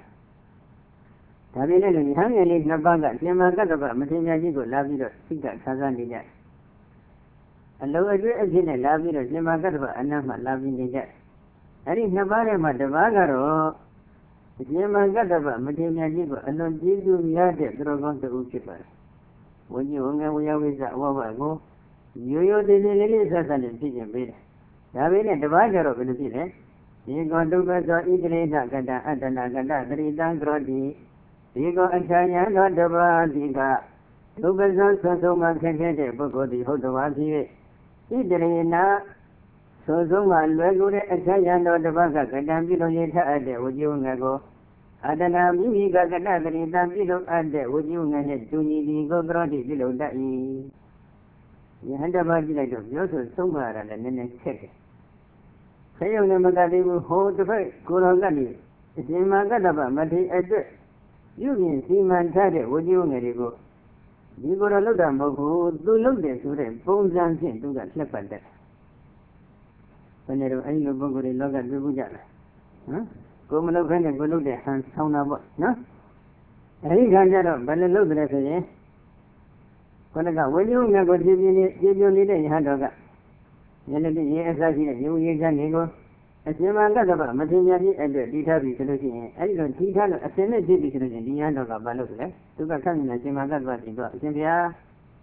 Tabin hung a little Nabaga, Sima got the bag, Matina Jigo, Lavida, Sika, Kazan did. And lower again, a Lavida, Sima got the bag, and I'm loving the jet. And if Nabara, Madavagaro. Yama got about Matina Jigo, and on Jizu Yade, Drogon to Uchipa. When you we always at Wago, you did a and pigeon bed. Davin the Vagar of the village. You go to Gaza, Idrina, Gada, Adana, Gada, Ridan Grodi. You go and China, not the Vadiga. Lugazon, so much can get a book of the Hotowazi. Idrina. So Zuma, Laguna, and China, not the Vaga, and Ambulance, would you go? Adana, Mimi got another in the middle and would you manage to need go grody below that? You hand a margin of yours somewhere and then check it. Say on the Magadi will hold the first, Kurangani. It's in Magadaba, Mati address. You can see man Tade, would you let it go? You got a look at who do look there to them, bones and sin to that slip at that. When they don't any look at the log at the Bujana. Huh? Come look and go look there and sound about, no? I think I got up, but I look at it. When I got, will you never give you need a hand of that? Yes, I see you, you can go. As you man got about material and the detail solution, I don't teach her a sentence in the end of a balloon. To come in as you man got what you got. Cynthia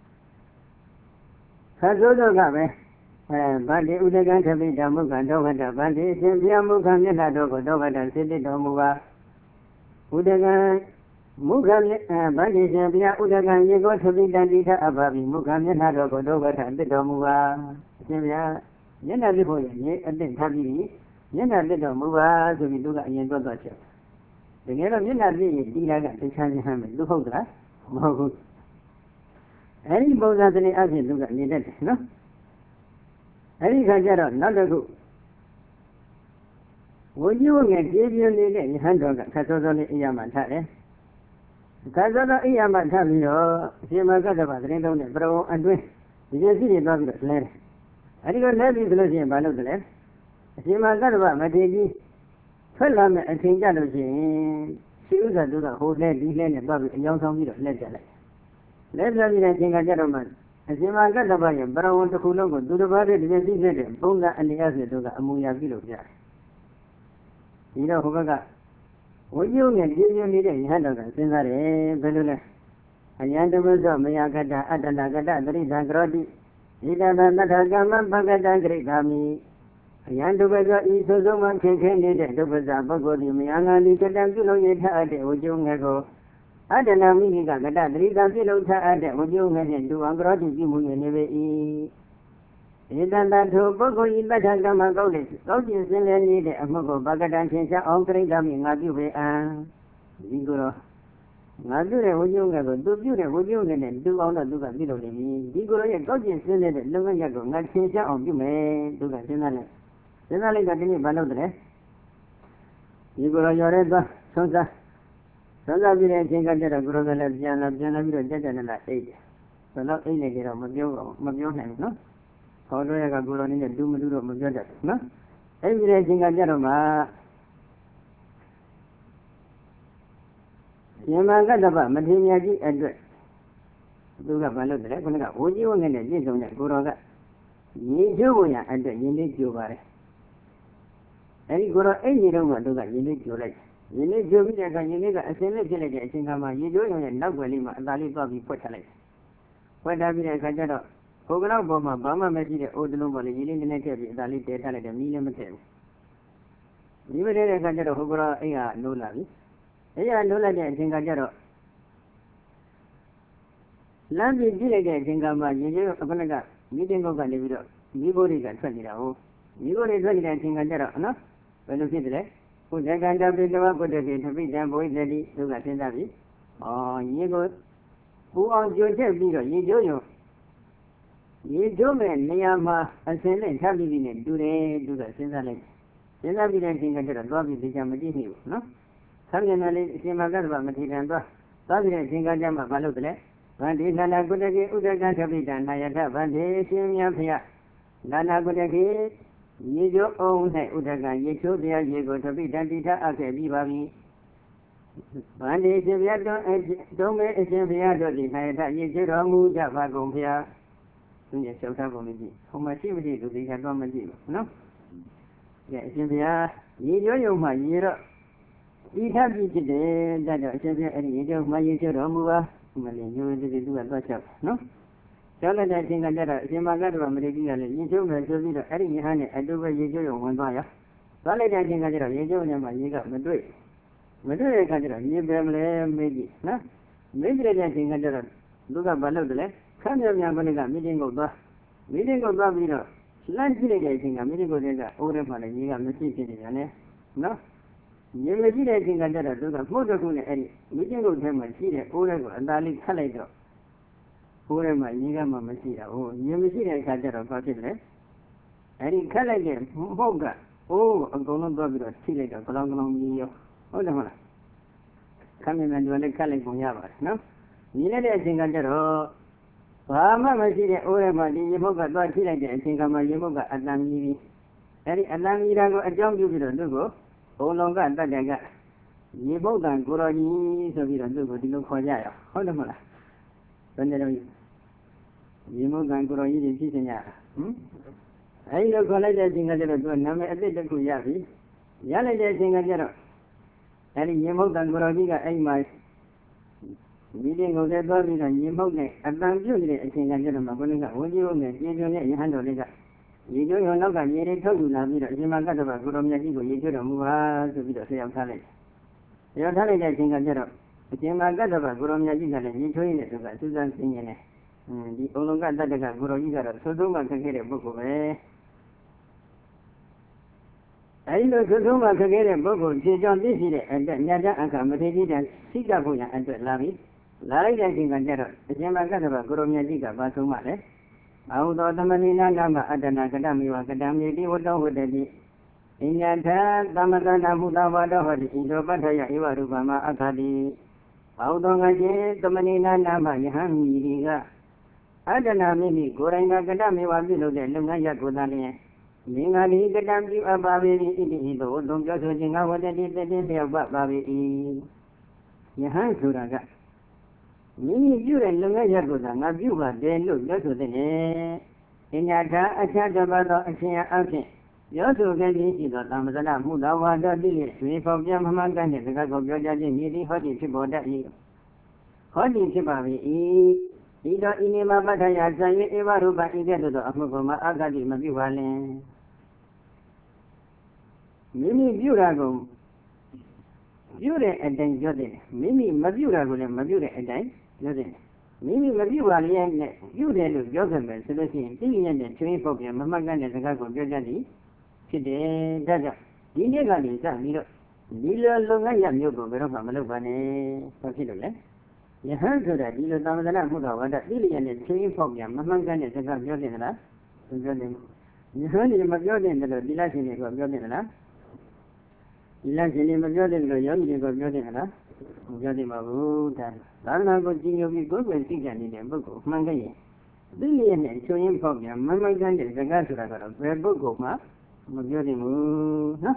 Hazodo Gabe. Bandi Udagan to be Damuk and Dogata Bandi, Cynthia Mukan and Dogata City Domuva Udagan Mukan Bandi Cynthia Udagan, you go to be Dandita Ababi, Mukan and Dogata and the Domuva Cynthia Yena before you, and then Tabi, Yena little Muva to be Duga and Godacha. The Yena Yena be Dina to China Hamid, do hold that. Any both as any other look at me, no? Any Kajara, not a good. Would you give you need any hand of Katozoli Yamantare? Kazola Yamantavio, Simakatava, Rindon, Bro, and Win. You see the dog that led. I think I'll let you lose him by the left. Simakatava, Matigi, Fellam and King Jalosi. She was a do the whole lady, and Bobby, and young Tommy of Ledger. Let's have it, I think a gentleman. As you might get about him, but I want to cool over, do the body, the season, Bunga and the other to the Amuya Village. You know, Hogaga. Would you give you need a hand of the Senare, Belula? And Yandamus of Mayagada, Adanagada, the Rizagrodi, Ida Natagama Bagada Gregami. Yandubaga is so much intended to Baza Bagodi, Mianga, Little Yeta, Ujungago. Adana Miga, Rida Pilota, Ujunga, and do Angrati Jimu, and never eat. Idan to Bogo in Batagama Golis, Golis and need a Mogo Bagadan Chincha, all three coming at you. Vigoro. Nadure Ujunga, do Ujunga, and do all the Duga Vilo. Vigoro, Golis and Lugago, not Chincha, or you may do the general. Generally, got any balodre. Vigoro, your red, Sonsa. Sonsa Villa, Jinga, Groga, Jana, Jana, 8. So not 8 of Mabion, no? However, go on in the Dumaduro Mujada, no? Everything I get on my Yamagadaba, Madiniaji address. Duga Balodre, would you and the Jizon at Goroga? Ye Julia and the Yindi Jubare. Any Goro, any room, Duga, Yindi Julay. You need Jubia, you need a semi-village, Singama, you do and Nagwalima, Lali Bobby Potale. What have you got? Ogana Boma, Bama Messi, Old Lumber, Yilin Native, Dali Data, the Million. You will get a Hogora, Ea, no lavi. Ea, no lavi, and Singajaro. Lambi Dilega, Singama, you Abanaga, meeting of Galibido, Nibori got 20 hours. Nibori 20 and Singajaro, no? When you see the put that kind of video, put the data, be damn boy, daddy, to get in Davi. Oh, you go. Who are your video? You do you. You do man, Niama, and send it, have living it, do the Sinzalek. Then I'll be dancing under a dog with the Jamadini, no? Something Simagaba material, Sabi Singajama Baludre, Vandana Gudaki, Udagan Kabita, Nayata, Vande, Simia, Nana Gudaki, you own Udagan, you should be able to be Dandita, okay, Bibavi. Vande Simia, don't make a Simia, Nayata, you should move Java Gompia. Yes, so how much activity do they have on no? Yes, you my year. We have you today that I my year Romua, you do a butcher, no? Tell us I think that Simagado, you do a any honey, I do what you do one buyer. Well, I think I did a my year Madrid. Madrid, I got a new maybe, no? Maybe I think I did a look at Balodle. Come here, Yamanaga, meeting of the meeting of Babino. Slightly a meeting of the order for the year of the city, no? You may be dating under a look at Motorcoon Eddie, meeting of them and see the order and darling Calado. Order my Nigama Messina, oh, you may see a cadre of Patrick. Eddie Calado, Hoga, oh, a golden Babino, Chile, a long year. Oh, the one. Come in and do a California, no? You let us sing under Rama Masiri, Orema, Yamoga, Bakila, Singama, Yamoga, Adami. Any Adami, a young Dugo, O longer and Tadaga. Yaboga, Gurani, so we don't do what you look for Jaya. Hold on, Mala. Yamoga and Gurani, Titania. I look for a single to a number of little Kuyavi. Yalla single. Any Yamoga and Guraniga, I might. Meeting of the body and Yimoga, and I'm usually a single gentleman, when you handle it. You do your love and you told you now, Yamagata, Guromia, you do move to be the same talent. Your talent, I think I get up. Yamagata, Guromia, you train it to Susan singing. The Olonga Dadaga, Guroyiga, so do I can get a book of I know Sodoma can get a book of John Dizzy and then Nada and Kamati and Sikapuya and Lavi. Larry dancing and Jero, the Yamagata, Guromia Diga, Basumale. Although the Manina Nama Adana Kadami was Kadami, what over the in Yanta, Damadana Mudavada, Indo Bataya, Iwarubama, Akadi. Although I did the Manina Nama, Yahamiga. Adana Mimi, Goranga Kadami was below the Lumaya Godani. Ningani Kadami Abavi, don't just watching out what they did about Babi. Yahansuraga. Mimi, you and Lumaya Godana, you were there, look, just with the name. In Yata, a chat about a chair outing. You also get easy to Tamazana, Mudawa, the Dilly, we from Yamaman, the Gago, Joja, meeting Hoti Chibo that year. Hoti Chibavi, ဒီတော့ဤနေမှာပဋ္ဌာယဇံ၍ဧဝရူပဤကဲ့သို့သောအမှုကိုမှအာဂတိမပြုပါလင်မိမိပြုတာကိုပြုတဲ့အတိုင်းပြောတယ်မိမိမပြုတာကိုလည်းမပြုတဲ့အတိုင်းပြောတယ်မိမိမပြုပါလျက်နဲ့ပြုတယ်လို့ပြောခဲ့မယ်ဆိုလို့ရှိရင်သိရတဲ့ချွေးပုတ်ပြန်မမှတ်ကတဲ့စကားကိုပြောတတ်သည်ဖြစ်တယ်ဒါကြောင့်ဒီနေ့ကနေစပြီးတော့ဒီလိုလုပ်ငန်းရမျိုးကိုဘယ်တော့မှမလုပ်ပါနဲ့ဘာဖြစ်လို့လဲယဟန်ဆိုတာဒီလိုသာမဏေမှုတော်ဝါဒသိလျက်နဲ့ချွေးပုတ်ပြန်မမှတ်ကတဲ့စကားပြောတယ်လားမပြောတယ်ယဟန်ဒီမပြောတဲ့လို့ဒီလားရှင်တွေကပြောတယ်လားဒီလားရှင်တွေမပြောတဲ့လို့ယောဂီတွေကပြောတယ်လားမပြောတယ်ပါဘူးဒါသာသနာကိုကြည်ညိုပြီးကိုယ်ကိုယ်သိကြနေတဲ့ပုဂ္ဂိုလ်မှန်ကြရဲ့သိလျက်နဲ့ချွေးပုတ်ပြန်မမှတ်ကတဲ့စကားဆိုတာကတော့ဘယ်ပုဂ္ဂိုလ်မှမပြောတယ်ဘူးနော်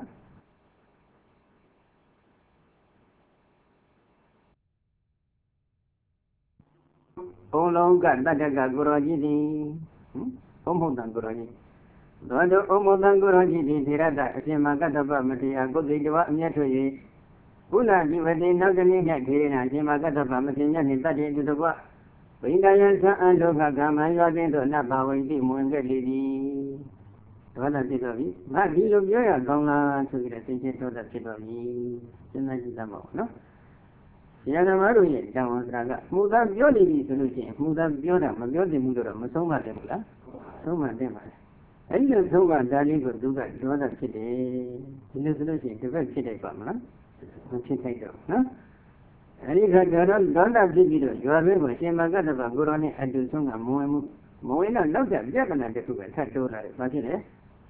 ဘုံလုံးကတတ္တကကိုရောကြီးသည်ဘုံဘုံတံကိုရောကြီးသောတောဩမောတံကိုရောကြီးသည်သေရတအရှင်မကတ္တပမတိယကုသိတဝအမျက်ထွက်၍ဘုလားဒီဝတိနောက်တနည်း၌ထေရနာအရှင်မကတ္တပမတိညနှင့်တတ္တိတုတကွဝိန္ဒယံသံအန္တောကကမံရွာသိသောနတ်ဘာဝိတိမွင်ခဲ့လေသည်ဒေါသဖြစ်တော့ပြီငါဒီလိုပြောရကောင်းလားဆိုပြီးတော့သိချင်းဒေါသဖြစ်တော့ပြီစဉ်းစားကြည့်သမောနော်ဆရာသမားတို့ရဲ့တောင်းဝန်စရာကမှုသားပြောနေပြီဆိုလို့ရှိရင်မှုသားပြောတာမပြောသင့်ဘူးတော့မဆုံးမတယ်ဘူးလားဆုံးမတယ်ပါလေအဲ့ဒီလိုဆုံးမဒါလေးကိုသူကဒေါသဖြစ်တယ်ဒီလိုဆိုလို့ရှိရင်တစ်ဖက်ဖြစ်တယ်ပါမလားမဖြစ်ထိုက်တော့နော်အဲ့ဒီခါကျတော့ဒေါသဖြစ်ပြီးတော့ရွာဘင်းကိုရှင်မကတ္တဗကိုရောနဲ့အတူဆုံးကမဝင်ဘူးမဝင်တော့နောက်တဲ့ပြဿနာတစ်ခုပဲထပ်တိုးလာတယ်ဘာဖြစ်လဲ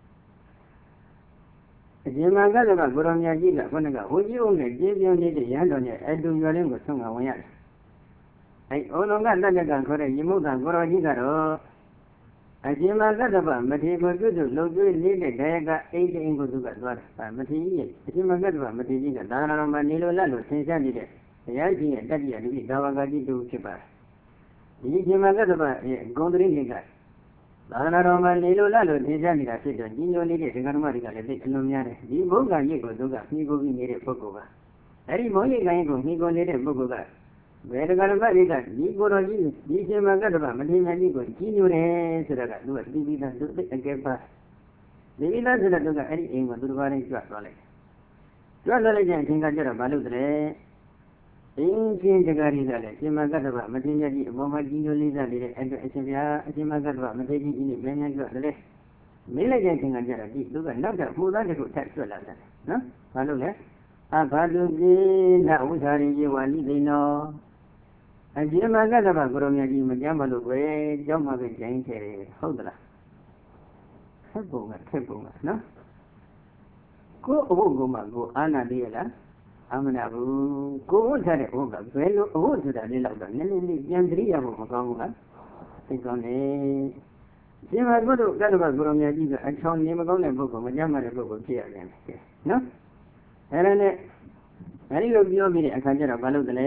အရှင်မကတ္တဗကိုရောမြတ်ကြီးကခုနကဝကြီးဦးနဲ့ပြင်းပြင်းလေးရဟန်းတော်နဲ့အတူရွာရင်းကိုဆုံးကဝင်ရတယ်အဲ့ဩလုံးကတတ္တကခေါ်တဲ့ယမုဒ္ဒကိုရောကြီးကတော့အရှင်မကတ္တဗမထေရကိုပြုစုလုံကျွေးနေတဲ့တရားကအိမ်တိန်ကိုသူကသွားတယ်မထေရကြီးအရှင်မကတ္တဗမထေရကြီးကသာသနာတော်မှာနေလိုလတ်လို့သင်ရှားနေတဲ့တရားကြီးရဲ့တတ္တိယလူကြီးဒါဝကကြီးတူဖြစ်ပါတယ်ဒီရှင်မကတ္တဗရဲ့ဂုဏ်တရင်းတွေကသာသနာတော်မှာနေလိုလတ်လို့သင်ရှားနေတာဖြစ်တော့ကြီးညိုနေတဲ့ဒကာဓမ္မတွေကလည်းသိအလွန်များတယ်ဒီဘုရားကြီးကိုသူကနှီးကိုပြီးနေတဲ့ပုဂ္ဂိုလ်ပါအဲ့ဒီမောဟိကံကိုနှီးကိုနေတဲ့ပုဂ္ဂိုလ်ကဘယ်ဒကာဓမ္မတွေကဒီကိုတော်ကြီးဒီရှင်မကတ္တဗမထေရကြီးကိုကြီးညိုတယ်ဆိုတာကသူကသိပြီးသားသူသိအကဲပါဒီပြီးသားဆိုတော့သူကအဲ့ဒီအိမ်ကိုသူတစ်ပါးလေးကြွသွားလိုက်ကြွသွားလိုက်တဲ့အချိန်ကကျတော့ဘာလို့လဲအင်းချင်းတကားကြီးကလည်းရှင်မကတ္တဗမထေရကြီးအပေါ်မှာကြီးညိုလေးစားနေတဲ့အတွက်အရှင်ဘုရားအရှင်မကတ္တဗမထေရကြီးနဲ့ပြန်ပြန်ကြွတယ်မင်းလိုက်တဲ့အချိန်ကကျတော့ဒီသူကနောက်တော့မှုသားတစ်ခုထပ်ဆွတ်လာတယ်နော်ဘာလို့လဲအဘာလူကြီးနဝိသရိယေဝနိသိနောအရှင်မကတ္တဗကိုရောမြတ်ကြီးမကြမ်းမလို့ပဲကြောက်မှပဲကျင်းခဲ့တယ်ဟုတ်သလားဆက်ပုံကထက်ပုံကနော်ကိုအဖို့ကမှကိုအာနာသေးရလားအမနာဘူးကိုဝတ်ထားတဲ့ဘုကဘယ်လိုအဝတ်ဆိုတာလေးတော့နည်းနည်းလေးပြန်သတိရဖို့မကောင်းဘူးလားသိကောင်းတယ်ရှင်မကုတို့ကတ္တဗကိုရောမြတ်ကြီးကအချောင်းနေမကောင်းတဲ့ပုဂ္ဂိုလ်မကြမ်းမတဲ့ပုဂ္ဂိုလ်ဖြစ်ရတယ်နော်အဲ့ဒါနဲ့အဲဒီလိုပြောပြီးတဲ့အခါကျတော့ဘာလို့လဲ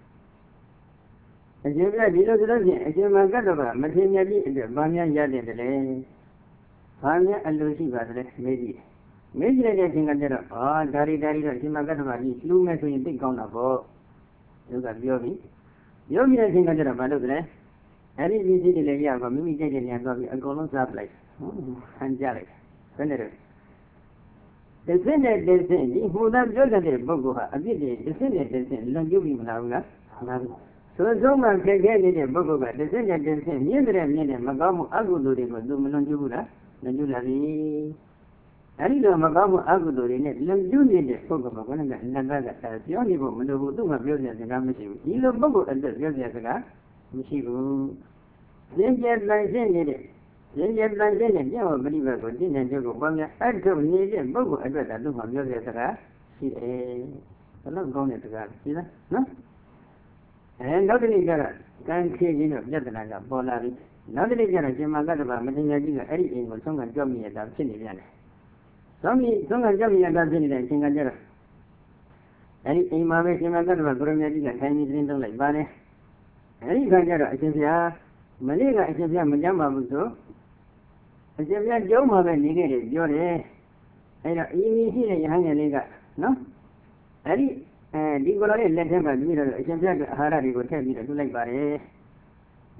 အရှင်ပြဒီလိုဆိုလို့ရှိရင်အရှင်မကတ္တဗမထေရကြီးအတွက်ဗာများရတဲ့တည်းဗာများအလိုရှိပါတယ်မေးကြည့်မေးကြည့်လိုက်တဲ့အချိန်ကကျတော့ဒါရီတော့အရှင်မကတ္တဗကြီးလှူမယ်ဆိုရင်သိကောင်းတာပေါ့သူကပြောပြီးပြောပြီးတဲ့အချိန်ကကျတော့ဘာလို့လဲအဲ့ဒီဒီတွေလည်းရပါမိမိကြိုက်တဲ့နေရာသွားပြီးအကုန်လုံးစားပလိုက်ဟန်ကြလိုက်ဘယ်နဲ့တော့တစ်စင်းနဲ့တစ်စင်းဒီဟိုသားပြောတဲ့ပုဂ္ဂိုလ်ဟာအပြစ်တွေတစ်စင်းနဲ့တစ်စင်းလွန်ကျူးပြီးမလားဘူးလားမှန်ပါဘူးဆိုတော့မှခက်ခဲနေတဲ့ပုဂ္ဂိုလ်ကတစ်စင်းနဲ့တစ်စင်းမြင့်တဲ့မြင့်တဲ့မကောင်းမှုအကုသိုလ်တွေကိုသူမလွန်ကျူးဘူးလားလွန်ကျူးလာပြီအဲဒီလိုမကောင်းမှုအကုသိုလ်တွေနဲ့လွန်ကျူးနေတဲ့ပုဂ္ဂိုလ်ကဘယ်နဲ့ကနတ်သားကပြောနေဖို့မလိုဘူးသူကပြောတဲ့စကားမရှိဘူးဒီလိုပုဂ္ဂိုလ်အတွက်ပြောတဲ့စကားမရှိဘူးသင်္ကြန်တန်ရှင်းနေတဲ့သင်္ကြန်တန်ရှင်းတဲ့ပြောင်းပရိပတ်ကိုသိတဲ့ချုပ်ကိုပေါ်များအဲ့ထုတ်နေတဲ့ပုဂ္ဂိုလ်အတွက်သာသူ့မှာပြောတဲ့စကားရှိတယ်ဘယ်လိုကောင်းတဲ့စကားလဲရှိလားနော်နောက်တစ်နေ့ကျတော့ကံခေခြင်းတော့ပြဿနာကပေါ်လာပြီနောက်တစ်နေ့ကျတော့ရှင်မကတ္တဗမထေရကြီးကအဲ့ဒီအိမ်ကိုဆုံးခံကြောက်မိရတာဖြစ်နေပြန်တယ်ဆုံးခံကြောက်မိရတာဖြစ်နေတဲ့အချိန်ကကျတော့အဲ့ဒီအိမ်မှာပဲရှင်မကတ္တဗကိုရမြတ်ကြီးကထိုင်ပြီးသတင်းသုံးလိုက်ပါတယ်အဲ့ဒီခါကျတော့အရှင်ဘုရားမနေ့ကအရှင်ဘုရားမကြမ်းပါဘူးဆိုအရှင်ဘုရားကျုံးမှာပဲနေခဲ့တယ်ပြောတယ်အဲ့တော့အင်းကြီးရှိတဲ့ယဟန်ငယ်လေးကနော်အဲ့ဒီဒီကိုယ်တော်ရဲ့လက်ထဲမှာပြီးတော့အရှင်ဘုရားကအာဟာရတွေကိုထည့်ပြီးတော့လှူလိုက်ပါတယ်အ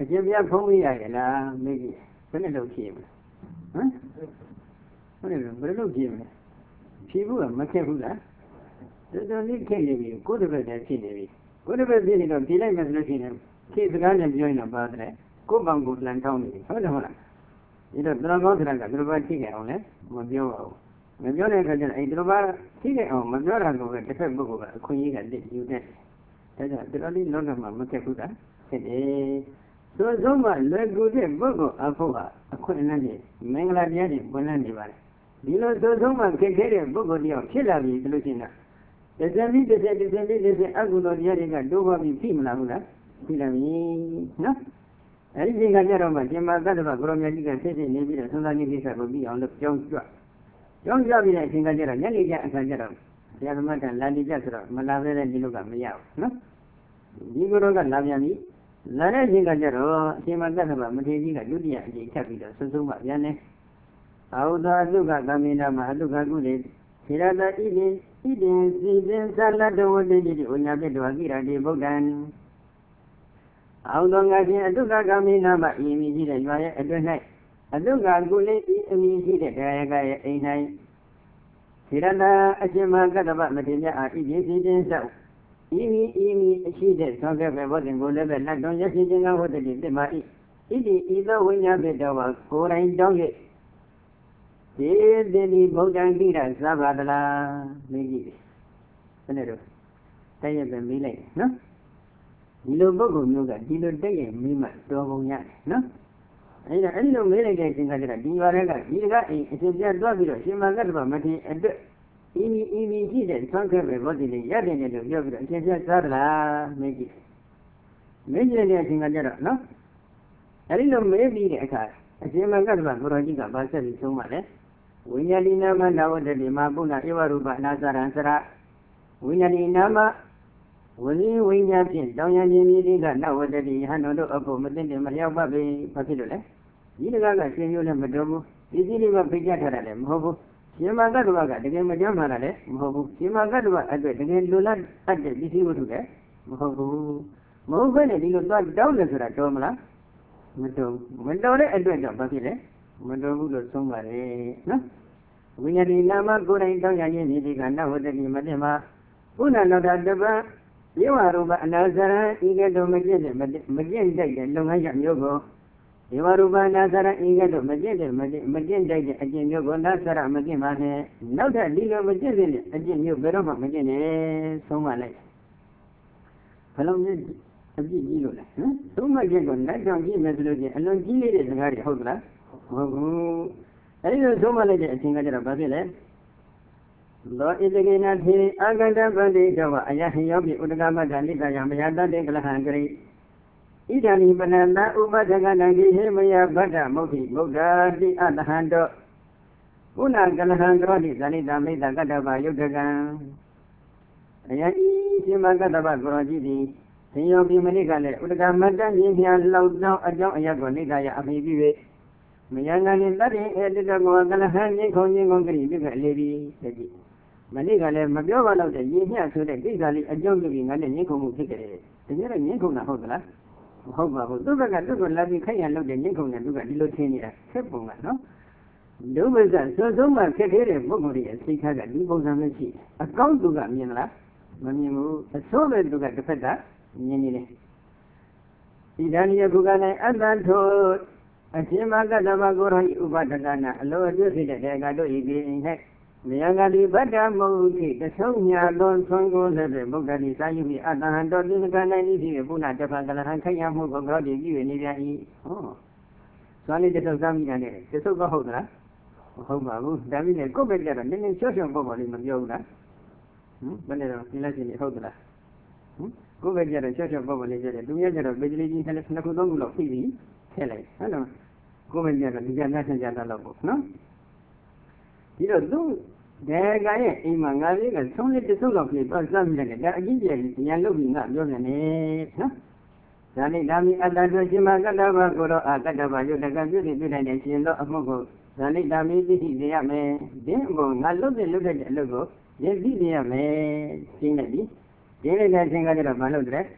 ချင်းပြဖုံးမိရလားမိကြီးဘယ်နဲ့လုပ်ဖြစ်မလဲဟမ်ဘယ်နဲ့လုပ်ဖြစ်မလဲဖြေဖို့ကမခက်ဘူးလားတော်တော်လေးခက်နေပြီကိုယ်တစ်ပတ်တည်းဖြစ်နေပြီကိုယ်တစ်ပတ်ဖြစ်နေတော့ဖြေလိုက်မှဆိုလို့ရှိရင်ဖြေစကားနဲ့ပြောရင်တော့ပါတယ်ကိုယ်ပေါင်ကိုလန်ထောင်းနေပြီဟုတ်တယ်မဟုတ်လားဒီတော့တော်ကောင်းတဲ့ကသူတို့ဘာထိခဲ့အောင်လဲမပြောပါဘူးမပြောတဲ့အခါကျတော့သူတို့ဘာထိခဲ့အောင်မပြောတာကိုပဲတစ်ဖက်ပုဂ္ဂိုလ်ကအခွင့်အရေးကတည်ယူတဲ့ဒါကြောင့်တော်တော်လေးလောကမှာမခက်ဘူးလားဖြစ်တယ်သို့သောမှလွယ်ကူတဲ့ပုဂ္ဂိုလ်အဖို့ဟာအခွင့်အရေးမင်္ဂလာတရားတွေဝင်လာနေပါတယ်ဒီလိုသို့သောမှခက်ခဲတဲ့ပုဂ္ဂိုလ်တယောက်ဖြစ်လာပြီဆိုလို့ရှိရင်တဇန်ပြီးတစ်ဆက်အကုသိုလ်တရားတွေကတိုးပွားပြီးဖြစ်မလာဘူးလားဖြစ်လာပြီနော်အဲဒီချိန်ကကြတော့မှရှင်မသတ္တဗကိုရောမြတ်ကြီးကဆက်နေပြီးတော့သုံးသပ်နေကိစ္စကိုပြီးအောင်လို့ကြောင်းကြွပြီးတဲ့အချိန်ကကြတော့ညနေကျအခါကျတော့ဆရာသမားကလာနေကြဆိုတော့မလာပဲတဲ့ဒီလိုကမရဘူးနော်ဒီကိုတော့ကလာပြန်ပြီလာတဲ့အချိန်ကကြတော့အရှင်မသတ္တဗမထေရကြီးကဒုတိယအချိန်ထပ်ပြီးတော့ဆုံးမှပြန်နေအာဟုသောအတုကသမင်းနာမှာအတုကကုလေသေရတဣတိစီပင်သလတ္တဝတိတိဝိညာပိတောကိရတိဗုဒ္ဓံအောင်သောငါဖြင့်အတုကကမိနာမှာဤမိရှိတဲ့ရွာရဲ့အတွင်း၌အတုကကုလေဤအမိရှိတဲ့တရားကရဲ့အိမ်၌သေရတအရှင်မကတ္တဗမထေရအားဤပင်စီပင်ဆောက်ဤမိအရှိတဲ့သောကပဲဘောဇင်ကိုလည်းပဲလက်တော်ရရှိခြင်းကဟုတ်တဲ့ပြမဤဤသောဝိညာပိတောကိုယ်တိုင်တောင်း၍ဒီတိဗုဒ္ဓံကိရသဗ္ဗတလားမင်းကြီးဘယ်နဲ့တော့တိုက်ရပဲမေးလိုက်နော်ဒီလိုပုဂ္ဂိုလ်မျိုးကဒီလိုတိုက်ရမေးမှတော်ပုံရတယ်နော်အဲ့လိုမေးလိုက်တဲ့အချိန်ကကျတော့ဒီရွာတွေကဒီကအိမ်အရှင်ပြတွားပြီးတော့ရှင်မကတ္တဗမထေရအတွက်ဤမိရှိတဲ့ဆွမ်းခဲ့ပဲဘောတိလေးရတယ်လို့ပြောပြီးတော့အရှင်ပြစားသလားမင်းကြီးတဲ့အချိန်ကကျတော့နော်အဲ့ဒီလိုမေးပြီးတဲ့အခါအရှင်မကတ္တဗကိုရောကြီးကဗာဆက်ပြီးဆုံးပါလေဝိညာဏိနာမနာဝတ္တိမာပုဏ္ဏဧဝရူပအနာသရံစရဝိညာဏိနာမဝိညာဉ်ဖြင့်တောင်းရခြင်းမြည်ကနဝတ္တိဟန်တော်တို့အဖို့မသိတယ်မလျောက်ပါပဲဘာဖြစ်လို့လဲဒီတကားကရှင်မျိုးလည်းမတော်ဘူးဒီစည်းလေးကဖိတ်ကြထားတာလည်းမဟုတ်ဘူးရှင်မကတ္တဗကတကယ်မကြမ်းမှန်တာလည်းမဟုတ်ဘူးရှင်မကတ္တဗအတွက်တကယ်လိုလားအပ်တဲ့ပစ္စည်းဝတ္ထုလည်းမဟုတ်ဘူးမဟုတ်ဘဲနဲ့ဒီလိုသွားတောင်းတယ်ဆိုတာတော်မလားမတော်တဲ့အတွက်ကြောင့်ဘာဖြစ်လဲမတော်ဘူးလို့ဆုံးပါတယ်နော်ဝိညာဉ်နာမကိုယ်တိုင်တောင်းရခြင်းဒီကနဝတ္တိမသိမှာဘုနာနောတာတပံယေဝရူပအနာဇရံဤကဲ့သို့မကျင့်တဲ့လုပ်ငန်းချက်မျိုးကိုယေဝရူပအနာဇရံဤကဲ့သို့မကျင့်တဲ့အကျင့်မျိုးကိုနာဇရမကျင့်ပါနဲ့နောက်ထပ်ဒီလိုမကျင့်တဲ့အကျင့်မျိုးဘယ်တော့မှမကျင့်နဲ့ဆုံးပါလိုက်ဘယ်လိုမျိုးအပြစ်ကြီးလို့လဲဟမ်သုံးမှကျင့်ကိုလက်ဆောင်ကြည့်မယ်ဆိုလို့ချင်းအလွန်ကြီးလေးတဲ့စကားတွေဟုတ်သလားမဟုတ်ဘူးအဲဒီလိုသုံးမှလိုက်တဲ့အချိန်ကကျတော့ဘာဖြစ်လဲသောဣတကေနသေအာဂန္တပတိတောဝအယဟယောပိဥဒကမတ္တလိတယမယတတေကလဟံဂရိဣဒာနိပနတဥပဒကနံကိဟေမယဗတ္တမုတ်တိဗုဒ္ဓတိအတဟံတောပုဏ္ဏကလဟံကရောတိဇာနိတမိတ္တကတ္တဗယုတ်တကံအယဟိရှင်မကတ္တဗကိုရောကြီးသည်သင်ယောပိမနိကလည်းဥဒကမတ္တမြင်မြလောက်သောအကြောင်းအရာကိုနိဒာယအမိပြု၍မယံကလည်းတတ္တိဧတတမောကလဟံဉ္ခုံဂရိပြုခဲ့လေပြီတဲ့ကြည့်မနေ့ကလည်းမပြောပါတော့တဲ့ရင်းမြဆိုတဲ့ကိစ္စလေးအကြောင်းပြုပြီးငါနဲ့ဉ္ခုံမှုဖြစ်ကြတယ်တကယ်တော့ဉ္ခုံတာဟုတ်သလားမဟုတ်ပါဘူးသူ့ဘက်ကသူ့ကိုလာပြီးခိုက်ရလုပ်တဲ့ဉ္ခုံနဲ့သူကဒီလိုထင်နေတာခက်ပုံကနော်ဒုဗ္ဗဇဆွဆုံးမှခက်ခဲတဲ့ပုဂ္ဂိုလ်ရဲ့စိတ်ထားကဒီပုံစံမျိုးရှိအကောင်းသူကမြင်လားမမြင်ဘူးအဆိုးတဲ့သူကတစ်ဖက်ကမြင်နေတယ်ဒီဒါနိယခုက၌အတ္တထိုအရှင်မကတ္တဗကိုရောဤဥပဒကနာအလိုအကျိုးဖြစ်တဲ့ကတို့ဤဒီ၌မယံကတိဗတ္တမုတ်တိတဆုံးညာသောဆွမ်းကိုလည်းပဲဗုဒ္ဓတိစာယူပြီးအတ္တဟံတော်တိကနိုင်ဤဖြစ်ပုဏ္ဏတဖန်ကလဟံခိုင်ရမှုကိုကြောတိပြုနေပြန်၏ဟောသွားလေးတစ်ထုပ်စားမိတာနဲ့တစ်ထုပ်ကဟုတ်သလားမဟုတ်ပါဘူးဒါပြီးနဲ့ကိုယ့်ဘက်ကျတော့နည်းနည်းချော့ချော့ပေါ့ပေါ့လေးမပြောဘူးလားဘယ်နဲ့တော့ပြလိုက်ရှင်နေဟုတ်သလားကိုယ့်ဘက်ကျတော့ချော့ချော့ပေါ့ပေါ့လေးကျတယ်သူများကျတော့ပေကြလေးကြီးနှစ်ခုသုံးခုလောက်ဖိပြီးထည့်လိုက်ဟုတ်လားကိုယ့်ဘက်ကျတော့ဒီကြမ်းဆန်းကြတာတော့ပေါ့နော်ဒီတော့သူဒေကရဲ့အိမ်မှာငါလေးကဆုံးလေးတစ်စုံလောက်ပြေပတ်စမ်းမိတယ်ဒါအကြီးကြီးကြီးညာလုပ်ပြီးငါပြောနေတယ်နော်ဒါနဲ့ဒါမီအတ္တတို့ရှင်မကတ္တဗကိုတော့အကတ္တဗယုတ်တကပြုပြီးပြနိုင်တယ်ရှင်တော့အမှုကိုဒါနဲ့ဒါမီသိသိနေရမယ်ဒီအပေါ်ငါလုပ်တဲ့အလုပ်တဲ့အလုပ်ကိုရည်သိနေရမယ်ရှင်းလိုက်ပြီရှင်းလိုက်တဲ့အချိန်ကကျတော့မလုပ်တဲ့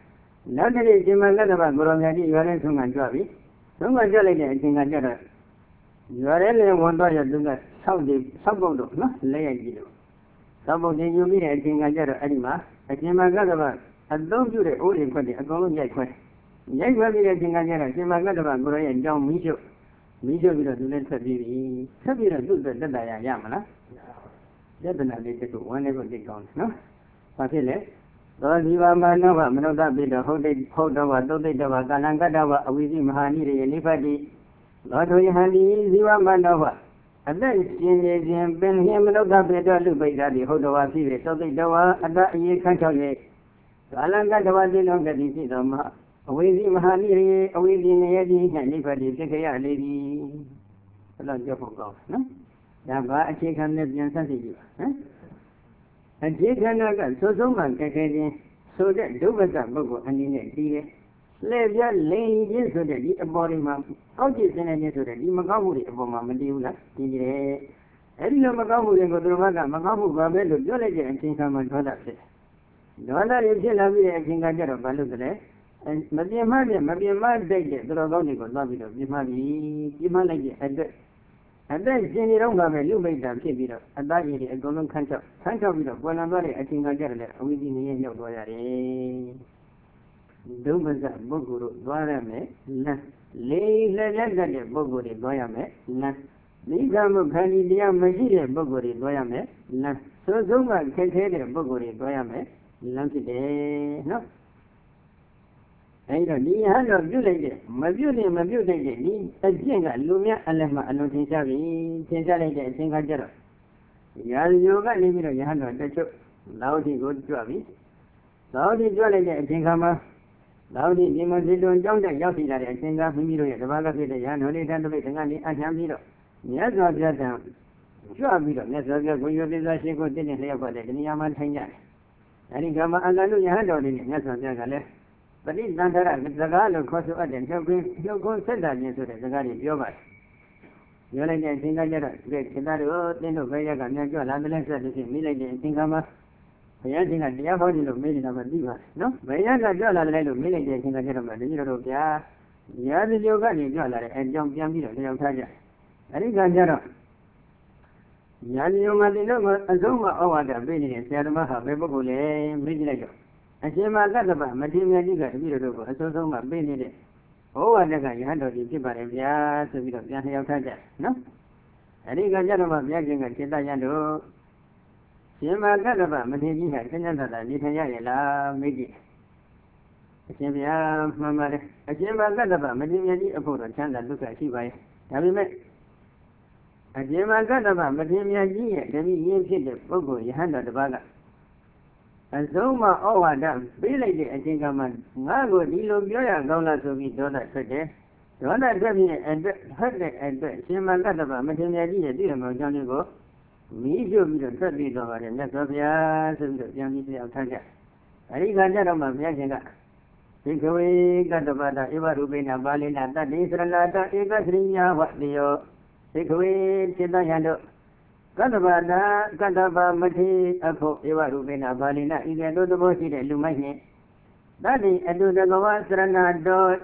နောက်တစ်နေ့ရှင်မကတ္တဗကိုရောင်မြတ်ကြီးရွာထဲဆုံးခံကြွပြီဆုံးခံကြွလိုက်တဲ့အချိန်ကကြတော့ရွာထဲလည်းဝန်တော့ရသူကဆောက်ပုတ်တော့နော်လက်ရိုက်ကြည့်လို့ဆောက်ပုတ်တင်ယူပြီးတဲ့အချိန်ကကြတော့အဲ့ဒီမှာအရှင်မကတ္တဗအသုံးပြုတဲ့အိုးတွေခွက်တွေအကုန်လုံးရိုက်ခွဲပြီးတဲ့အချိန်ကကြတော့ရှင်မကတ္တဗကိုရောင်ရဲ့ကြောင်းမီးရှို့ပြီးတော့သူလည်းဆက်ပြီးပြီဆက်ပြီးတော့သူ့အတွက်တက်တာရမလားယတနာလေးတခုဝမ်းလေးကိုသိကောင်းတယ်နော်ဘာဖြစ်လဲသောဇီဝမနောဘမနုဿပိတောဟုတ်တော်ဘသုတ်တိတဘကာလံကတ္တဘအဝိဇိမဟာနိရေနိဖတ်တိသောထုယဟံတိဇီဝမနောဘအသက်ရှင်နေခြင်းပင်ဟိမနုဿပိတောလူပိတ္တိဟုတ်တော်ဘဖြစ်၍သုတ်တိတဘအတ္တအေခန့်ချောက်၍ကာလံကတ္တဘတိလုံးကတိဖြစ်တော်မှာအဝိဇိမဟာနိရေအဝိဇိနေယတိနှင့်နိဖတ်တိဖြစ်ခရလေသည်ဘယ်လိုကြောက်ဖို့ကောင်းနော်ဒါကအခြေခံနဲ့ပြန်ဆက်စီကြည့်ပါနော်အခြေခံကစိုးမှကဲခြင်းဆိုတဲ့ဒုဗကပုဂ္ဂိုလ်အနေနဲ့တည်တယ်လှည့်ပြလိန်ခြင်းဆိုတဲ့ဒီအပေါ်ဒီမှာအောက်ကြည့်စနေခြင်းဆိုတဲ့ဒီမကောက်မှုတွေအပေါ်မှာမတည်ဘူးလားတည်တယ်အဲ့ဒီလိုမကောက်မှုတွေကိုသူတို့ကမကောက်မှုပါပဲလို့ပြောလိုက်တဲ့အချိန်ခါမှာဒေါသဖြစ်ဒေါသတွေဖြစ်လာပြီးတဲ့အချိန်ခါကျတော့ဘာလို့လဲမပြင်းမတဲ့သူတော်ကောင်းတွေကိုသွားပြီးတော့ပြင်းမလိုက်တဲ့အတွက်အသက်ရှင်နေတော့ကပဲလူမိတ်တာဖြစ်ပြီးတော့အသားရည်တွေအကုန်လုံးခန်းချောက်ပြီးတော့ပွင့်လာသွားတဲ့အချိန်ကကြတယ်အဝိဇ္ဇနေရဲ့ရောက်သွားရတယ်ဒုမဇ္ဇပုဂ္ဂိုလ်တို့သွားရမယ်လမ်းလေးလက်တဲ့ပုဂ္ဂိုလ်တွေသွားရမယ်လမ်းမိဂမှုခန္တီတရားမရှိတဲ့ပုဂ္ဂိုလ်တွေသွားရမယ်လမ်းစိုးမှခက်ခဲတဲ့ပုဂ္ဂိုလ်တွေသွားရမယ်လမ်းဖြစ်တယ်နော်အဲ့တော့ဒီဟန်တော့ပြုတ်လိုက်တဲ့မပြုတ်တဲ့ဒီအကျင့်ကလူများအလည်းမှအလုံးထင်ရှားပြီထင်ရှားလိုက်တဲ့အချိန်ကကြတော့ရာဇယောကနေပြီးတော့ယဟန်တော်တချို့လာဝတိကိုကြွပြီလာဝတိကြွလိုက်တဲ့အချိန်ခါမှာလာဝတိဒီမစီတွန်ကြောင်းတဲ့ရောက်ရှိလာတဲ့အချိန်ကမိမိတို့ရဲ့တပါးကဖြစ်တဲ့ယဟန်တော်လေးတန်တပိတ်တန်ကနေအထမ်းပြီးတော့မြတ်စွာဘုရားတန်ကြွပြီးတော့မြတ်စွာဘုရားကိုရောပိစာရှိကိုတင့်လျောက်ပါတယ်ဒီနေရာမှာထိုင်ကြတယ်အဲဒီကမှာအလန္တုယဟန်တော်လေးနဲ့မြတ်စွာဘုရားကလည်းပဋိသင်္ခါရစကားလို့ခေါ်ဆိုအပ်တဲ့နှုတ်ခွန်းဆက်တာခြင်းဆိုတဲ့စကားတွေပြောပါတယ်။ပြောလိုက်တဲ့အချိန်ကကျတော့ဒီစေတတို့တင်းတို့ဘယ်ရက်ကမြန်ကြွလာတယ်လဲဆက်လို့ရှိရင်မိလိုက်တဲ့အချိန်ကမှဘုရားရှင်ကတရားဟောခြင်းလို့မေးနေတာမှသိပါတယ်နော်။ဘယ်ရက်ကကြွလာတယ်လို့မေးလိုက်တဲ့အချိန်ကကျတော့မှတတိယတို့ဗျာရာဇယောကနေကြွလာတဲ့အကြောင်းပြန်ပြီးတော့လျှောက်ထားကြ။အဲဒီကကျတော့ရာဇယောမှာတင်းတို့ကအဆုံးမဩဝါဒပေးနေတဲ့ဆရာသမားဟာဘယ်ပုဂ္ဂိုလ်လဲမေးကြည့်လိုက်တော့အရှင်မကတ္တဗမထေရမြတ်ကြီးကတပည့်တော်ကိုအဆုံးဆုံးမှပေးနေတဲ့ဘဝတက်ကယဟန်တော်ကြီးဖြစ်ပါတယ်ဗျာဆိုပြီးတော့ပြန်လျှောက်ထားကြနော်အဲဒီကကြတော့မှဘုရားရှင်ကစေတယံတို့ရှင်မကတ္တဗမထေရကြီးဟာဆင်းရဲတာနေထိုင်ရရဲ့လားမေးကြည့်အရှင်ဘုရားမှန်ပါတယ်အရှင်မကတ္တဗမထေရမြတ်ကြီးအဖို့တော့ချမ်းသာဒုက္ခရှိပါရဲ့ဒါပေမဲ့အရှင်မကတ္တဗမထေရမြတ်ကြီးရဲ့တပည့်ရင်းဖြစ်တဲ့ပုဂ္ဂိုလ်ယဟန်တော်တစ်ပါးကအဆုံးမဩဝါဒပေးလိုက်တဲ့အချိန်ကမှငါ့ကိုဒီလိုပြောရကောင်းလားဆိုပြီးဒေါသထွက်တယ်ဒေါသထွက်ပြီးအတွက်ဟတ်တဲ့အတွက်ရှင်မကတ္တဗမထေရကြီးရဲ့တိရမောင်ကျောင်းလေးကိုမီးရှို့ပြီးတော့ထွက်ပြီးတော့ပါတယ်မြတ်စွာဘုရားဆိုပြီးတော့ပြန်ပြီးပြောက်ထားကြအဲဒီကကြတော့မှဘုရားရှင်ကဘိက္ခဝေကတ္တဗတာဧဝရူပိနာပါဠိနာတတ္တိစရဏတာဧကသရိညာဝတယောဘိက္ခဝေစေတယံတို့ကတ္တဗတာကတ္တဗမထေအဖို့ဧဝရူပိနာပါဠိနာဤကဲ့သို့သဘောရှိတဲ့လူမိုက်နှင့်တတ္တိအတုတကဝစရဏတော်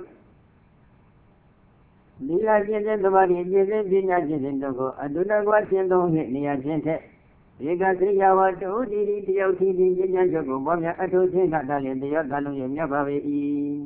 လီလာကျင့်တဲ့သမာဓိကျင့်တဲ့ပညာကျင့်တဲ့တို့ကိုအတုတကဝကျင့်သုံးနှင့်နေရာချင်းထက်ဧကသရိယဝတုတိတိတယောက်ထီးထီးပညာချုပ်ကိုပေါ်များအထုချင်းကတည်းကတရားကလုံးရမြတ်ပါပေ၏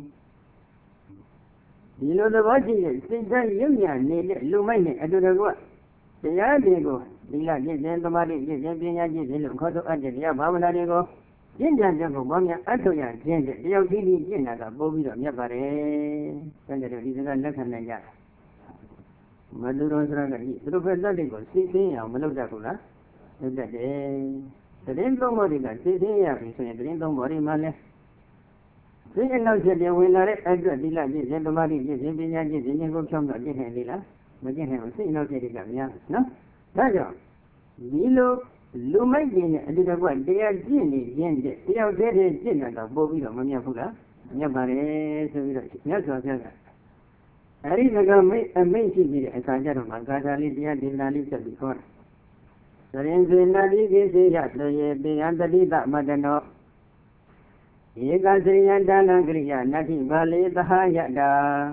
ဒီလိုသဘောရှိတဲ့စိတ်ဓာတ်ရုပ်ညာနေတဲ့လူမိုက်နှင့်အတုတကဝတရားတွေကိုဒီလကျင့်ခြင်းသမာဓိကျင့်ခြင်းပညာကျင့်ခြင်းလို့ခေါ်ဆိုအပ်တဲ့တရားဘာဝနာတွေကိုကျင့်ကြံချက်ကိုဘောများအထောက်ရခြင်းတဲ့တယောက်ချင်းကျင့်တာကပို့ပြီးတော့မြတ်ပါတယ်။ဒါကြတဲ့ဒီစကားလက်ခံနိုင်ကြ။မတူတော်စရကကြီးသူတို့ပဲလက်တွေကိုသိသိအောင်မလုပ်တတ်ဘူးလား။လုပ်တတ်တယ်။သတင်းသုံးဖို့တွေကသိသိရပြီဆိုရင်သတင်းသုံးဖို့တွေမှလည်းသိအနောက်ချက်တွေဝင်လာတဲ့အတွက်ဒီလကျင့်ခြင်းသမာဓိကျင့်ခြင်းပညာကျင့်ခြင်းကိုဖြောင်းတော့ကျင့်နိုင်လေလား။မကျင့်နိုင်ဘူးစိတ်နောက်ချက်တွေကများနော်။ဒါကြောင့်ဒီလိုလူမိုက်ကြီးနဲ့အတူတကွတရားကျင့်နေခြင်းတဲ့တယောက်တည်းကျင့်တာတော့ပို့ပြီးတော့မမြတ်ဘူးလားမြတ်ပါတယ်ဆိုပြီးတော့မြတ်စွာဘုရားကအဲဒီကမိတ်အမိတ်ရှိပြီးတဲ့အခါကျတော့မှဂါထာလေးတရားဒေသနာလေးဆက်ပြီးခေါ်တယ်သရင်စေနာတိကိစေယတယေတေယတတိတမတနောဧကစရိယဒါနကရိယာနတ္တိပါလေသဟယတာ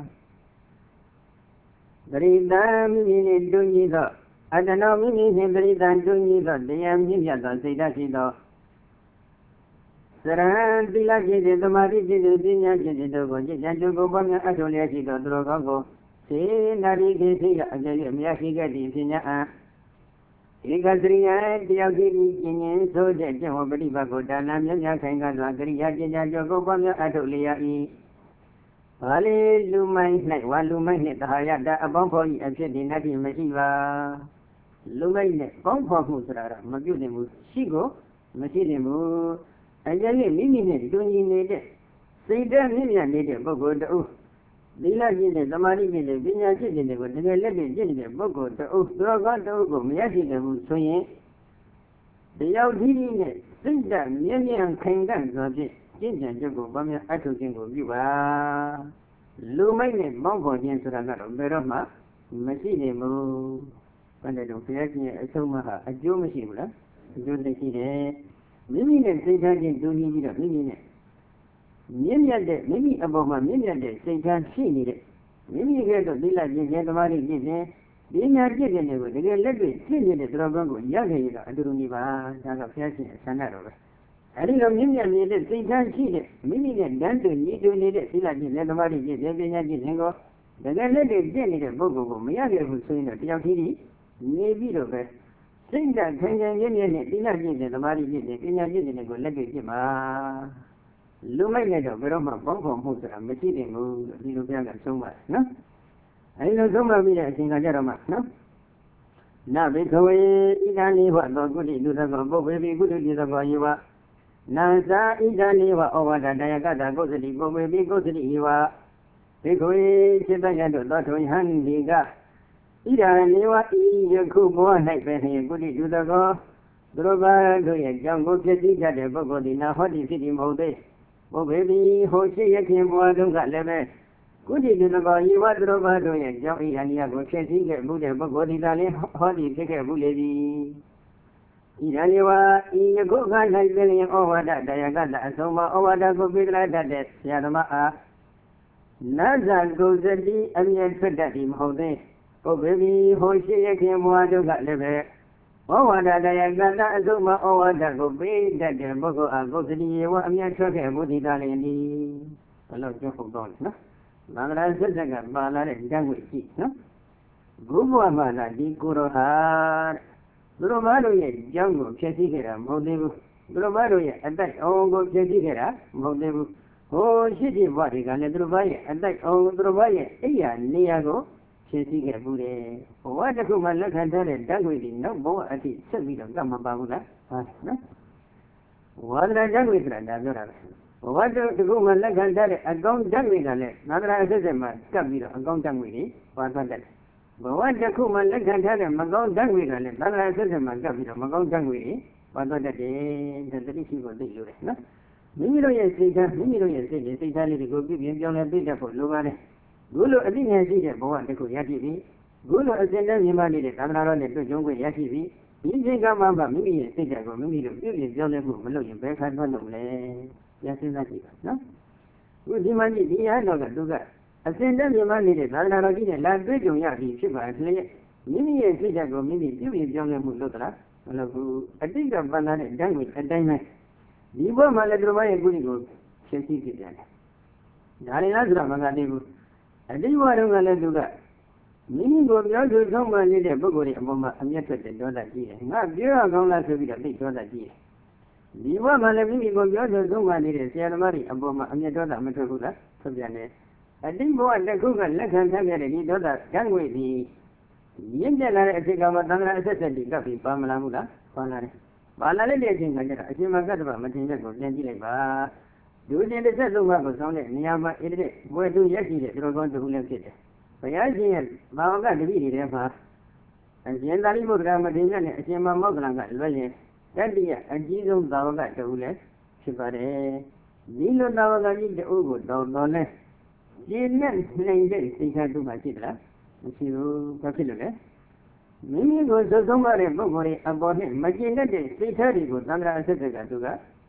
ပရိသံမိမိနှင့်တူညီသောအတ္တနောမိမိနှင့်ပရိသံတူညီသောတရားမြင့်မြတ်သောစိတ်ဓာတ်ရှိသောစရဟံသီလဖြစ်စေသမာဓိဖြစ်စေပညာဖြစ်စေတို့ကိုจิตဉာဏ်တို့ကိုပွားများအထောက်လျက်ရှိသောသူတော်ကောင်းကိုစေနာရီခေသိကအကျဉ်း၍မြတ်ရှိခဲ့သည့်ဖြစ်냐အံဧကစရိယတယောက်ကြီးကျင်ကျင်ဆိုတဲ့ကျင့်ဝတ်ပฏิပတ်ကိုဒါနမြတ်များခိုင်ကစွာကရိယာပညာကျော်ကိုပွားများအထောက်လျက်၏ဘာလေလူမိုင်း၌ဝါလူမိုင်းနှင့်တဟာယတာအပေါင်းဖော်၏အဖြစ်ဒီနတ္တိမရှိပါလူမိုင်းနဲ့ပေါင်းဖော်မှုဆိုတာကမပြုတ်နိုင်ဘူးရှိကိုမရှိနိုင်ဘူးအကျဉ်းနဲ့မိမိနဲ့တူညီနေတဲ့စိတ်ဓာတ်မြင့်မြတ်နေတဲ့ပုဂ္ဂိုလ်တဦးသီလကျင့်တဲ့သမာဓိကျင့်တဲ့ပညာကျင့်တဲ့ကိုတကယ်လက်တွေ့ကျင့်တဲ့ပုဂ္ဂိုလ်တဦးသူတော်ကောင်းတဦးကိုမရရှိနိုင်ဘူးဆိုရင်တယောက်ဒီဒီနဲ့စိတ်ဓာတ်မြင့်မြတ်ခိုင်ခံ့စွာဖြင့်ကျင့်ကြံချက်ကိုဘာများအထောက်ခြင်းကိုပြုပါလူမိုက်နဲ့ပေါင်းဖော်ခြင်းဆိုတာကတော့ဘယ်တော့မှမရှိနိုင်ဘူးဘယ်နဲ့တော့ဘုရားရှင်ရဲ့အဆုံးအမဟာအကျိုးမရှိဘူးလားအကျိုးသိရှိတယ်မိမိနဲ့စိတ်ထားခြင်းတူညီပြီးတော့မိမိနဲ့မြင့်မြတ်တဲ့မိမိအပေါ်မှာမြင့်မြတ်တဲ့စိတ်ထားရှိနေတဲ့မိမိကဲ့သို့သီလကျင့်ခြင်းသမာဓိကျင့်ခြင်းပညာကျင့်ခြင်းတွေကိုတကယ်လက်တွေ့ကျင့်နေတဲ့သတော်ကောင်းကိုရခဲ့ရတာအတူတူနေပါဒါကဘုရားရှင်အဆန္ဒတော်ပဲအဲဒီလိုမြင့်မြတ်နေတဲ့စိတ်ထားရှိတဲ့မိမိနဲ့တန်းတူညီတူနေတဲ့သီလကျင့်ခြင်းသမာဓိကျင့်ခြင်းပညာကျင့်ခြင်းကိုတကယ်လက်တွေ့ကျင့်နေတဲ့ပုဂ္ဂိုလ်ကိုမရခဲ့ဘူးဆိုရင်တော့တယောက်တည်းနေပြီးတော့ပဲစိတ်ဓာတ်ခိုင်ခိုင်မြဲမြဲနဲ့သီလကျင့်ခြင်းသမာဓိကျင့်ခြင်းပညာကျင့်ခြင်းတွေကိုလက်တွေ့ကျင့်ပါလူမိုက်နဲ့တော့ဘယ်တော့မှပေါင်းဖော်မှုဆိုတာမရှိနိုင်ဘူးလို့ဒီလိုပြောကဆုံးပါတယ်နော်အဲဒီလိုဆုံးမပြီးတဲ့အချိန်ကကြတော့မှနော်နဘိခဝေဣဒံလေးဟောသောကုဋိလူသကောပုပ္ပေပိကုဋိလူသကောယေဝနံသာဣဒံလေးဟောဩဝါဒတယကတကုသတိပုပ္ပေပိကုသတိယေဝဘိခဝေစိတ္တယတို့သောထုံဟန်ဒီကဣဒံလေးဝဤယခုဘဝ၌ပဲလျင်ကုဋိလူသကောသူတို့ဘာတို့ရဲ့ကြောင့်ကိုဖြစ်သိတတ်တဲ့ပုဂ္ဂိုလ်ဒီနာဟောတိဖြစ်ဒီမဟုတ်သေးဘုဗ္ဗေပိဟိုရှိရခင်ဘဝတုန်းကလည်းပဲကုဋိလူသကောယေဝသူတို့ဘာတို့ရဲ့ကြောင့်ဤအနိယကိုဖြစ်သိခဲ့မှုတဲ့ပုဂ္ဂိုလ်ဒီသာလင်းဟောတိဖြစ်ခဲ့မှုလေသည်ဣဒံယေဝဤယခုခါ၌ပဲလျင်ဩဝါဒတယကတအဆုံးမဩဝါဒကိုပေးကြတတ်တဲ့ဆရာသမားအားနတ်ဇာကုသတိအမြဲထွက်တတ်သည်မဟုတ်သေးဘုဗ္ဗေပိဟိုရှိရခင်ဘဝတုန်းကလည်းပဲဩဝါဒတယကတအဆုံးမဩဝါဒကိုပေးတတ်တဲ့ပုဂ္ဂိုလ်အားကုသတိယေဝအမြဲထွက်ခဲ့မှုဒီသာလင်းသည်ဘယ်လိုပြောဟုတ်တော့လဲနော်မင်္ဂလာဆက်ဆက်ကပါလာတဲ့ဓာတ်ဝိရှိနော်ဘုဘဝမှာလာဒီကိုရောဟာသူတို့ဘာလို့ရဲ့ကြောင်းကိုဖြည့်ဆည်းခဲ့တာမဟုတ်သေးဘူးသူတို့ဘာလို့ရဲ့အတိုက်အောင်ကိုဖြည့်ဆည်းခဲ့တာမဟုတ်သေးဘူးဟိုရှိရှိဘဝတွေကလည်းသူတို့ဘာရဲ့အတိုက်အောင်သူတို့ဘာရဲ့အိယာနေရာကိုဖြည့်ဆည်းခဲ့ဘူးလေဘဝတစ်ခုမှလက်ခံထားတဲ့ဓာတ်ဝိတွေနောက်ဘဝအထိဆက်ပြီးတော့ကမ္မပါဘူးလားဟာနော်ဝါဒနာဓာတ်ဝိဆိုတာဒါပြောတာပဲဘဝတစ်ခုမှလက်ခံထားတဲ့အကောင်းဓာတ်တွေကလည်းနာဂရာအစစ်စစ်မှကပ်ပြီးတော့အကောင်းဓာတ်ဝိတွေပါသွားတတ်တယ်ဘဝတစ်ခုမှလက်ခံထားတဲ့မကောင်းဓာတ်ဝိကလည်းနာဂရာအစစ်စစ်မှကပ်ပြီးတော့မကောင်းဓာတ်ဝိတွေပါသွားတတ်တယ်ဒါတတိရှိကိုသိလို့တယ်နော်မိမိတို့ရဲ့စိတ်ဓာတ်မိမိတို့ရဲ့စိတ်တွေစိတ်ဓာတ်လေးတွေကိုပြပြင်ပြောင်းလဲသိတတ်ဖို့လိုပါတယ်ခုလိုအသိဉာဏ်ရှိတဲ့ဘဝတစ်ခုရရှိပြီးခုလိုအစဉ်တည်းမြင်မှနေတဲ့သံဃာတော်နဲ့တွေ့ကြုံခွင့်ရရှိပြီးဒီစိတ်ကမှမိမိရဲ့စိတ်ဓာတ်ကိုမိမိတို့ပြပြင်ပြောင်းလဲမှုမလုပ်ရင်ဘယ်ခါမှလုပ်မလဲပြန်စဉ်းစားကြည့်ပါနော်ခုဒီမှာကြည့်ဒီရတော့ကသူကအစဉ်တည်းမြင်မှနေတဲ့သံဃာတော်ကြီးနဲ့လာတွေ့ကြုံရပြီဖြစ်ပါလေမိမိရဲ့စိတ်ဓာတ်ကိုမိမိပြပြင်ပြောင်းလဲမှုလုပ်သလားမလုပ်ဘူးအတိတ်ကပန်းလာတဲ့အတိုင်းကိုအတိုင်းပဲဒီဘက်မှာလည်းသူတို့ရဲ့ကုသိုလ်ကိုရှင်းသိပြတယ်ဒါလည်းလားဆိုတော့မကသေးဘူးအတိတ်ဘဝတုန်းကလည်းသူကမိမိကိုပြောသူဆုံးမနေတဲ့ပုဂ္ဂိုလ်ရဲ့အပေါ်မှာအမျက်ထွက်တဲ့ဒေါသကြီးတယ်ငါပြောရကောင်းလားဆိုပြီးတော့သိဒေါသကြီးတယ်ဒီဘဝမှာလည်းမိမိကိုပြောသူဆုံးမနေတဲ့ဆရာသမားတွေအပေါ်မှာအမျက်ဒေါသမထွက်ဘူးလားဆက်ပြန်တယ်အတိတ်ဘဝတစ်ခုကလက်ခံထားခဲ့တဲ့ဒီဒေါသဓာတ်ငွေဒီရင့်ပြလာတဲ့အချိန်ကမှသံဃာအဆက်ဆက်ဒီကပ်ပြီးပါမလာဘူးလားပါလာတယ်ပါလာတဲ့အချိန်ကကျတော့အရှင်မကတ္တဗမတင်ချက်ကိုပြန်ကြည့်လိုက်ပါဒုရှင်တစ်ဆက်သုံးပါးကိုဆောင်းတဲ့နေရာမှာဣတိဘွယ်သူရက်ရှိတဲ့သူတော်ကောင်းတစ်ခုလည်းဖြစ်တယ်ဘုရားရှင်ရဲ့ဘာဝကတပည့်တွေထဲမှာအရှင်သာရိပုတ္တရာမတင်ချက်နဲ့အရှင်မမောက္ကလံကလွယ်ရင်တတိယအကြီးဆုံးသာဝကတစ်ခုလည်းဖြစ်ပါတယ်ဒီလိုသာဝကကြီးတစ်ဦးကိုတော်တော်လဲရှင်းနဲ့နေတဲ့စိတ်ဓာတ်သူမှရှိသလားမရှိဘူးဘာဖြစ်လို့လဲမိမိကိုသုံးပါတဲ့ပုဂ္ဂိုလ်ရဲ့အပေါ်နဲ့မကျင်တတ်တဲ့စိတ်ဓာတ်တွေကိုသံဃာအစစ်တွေကသူက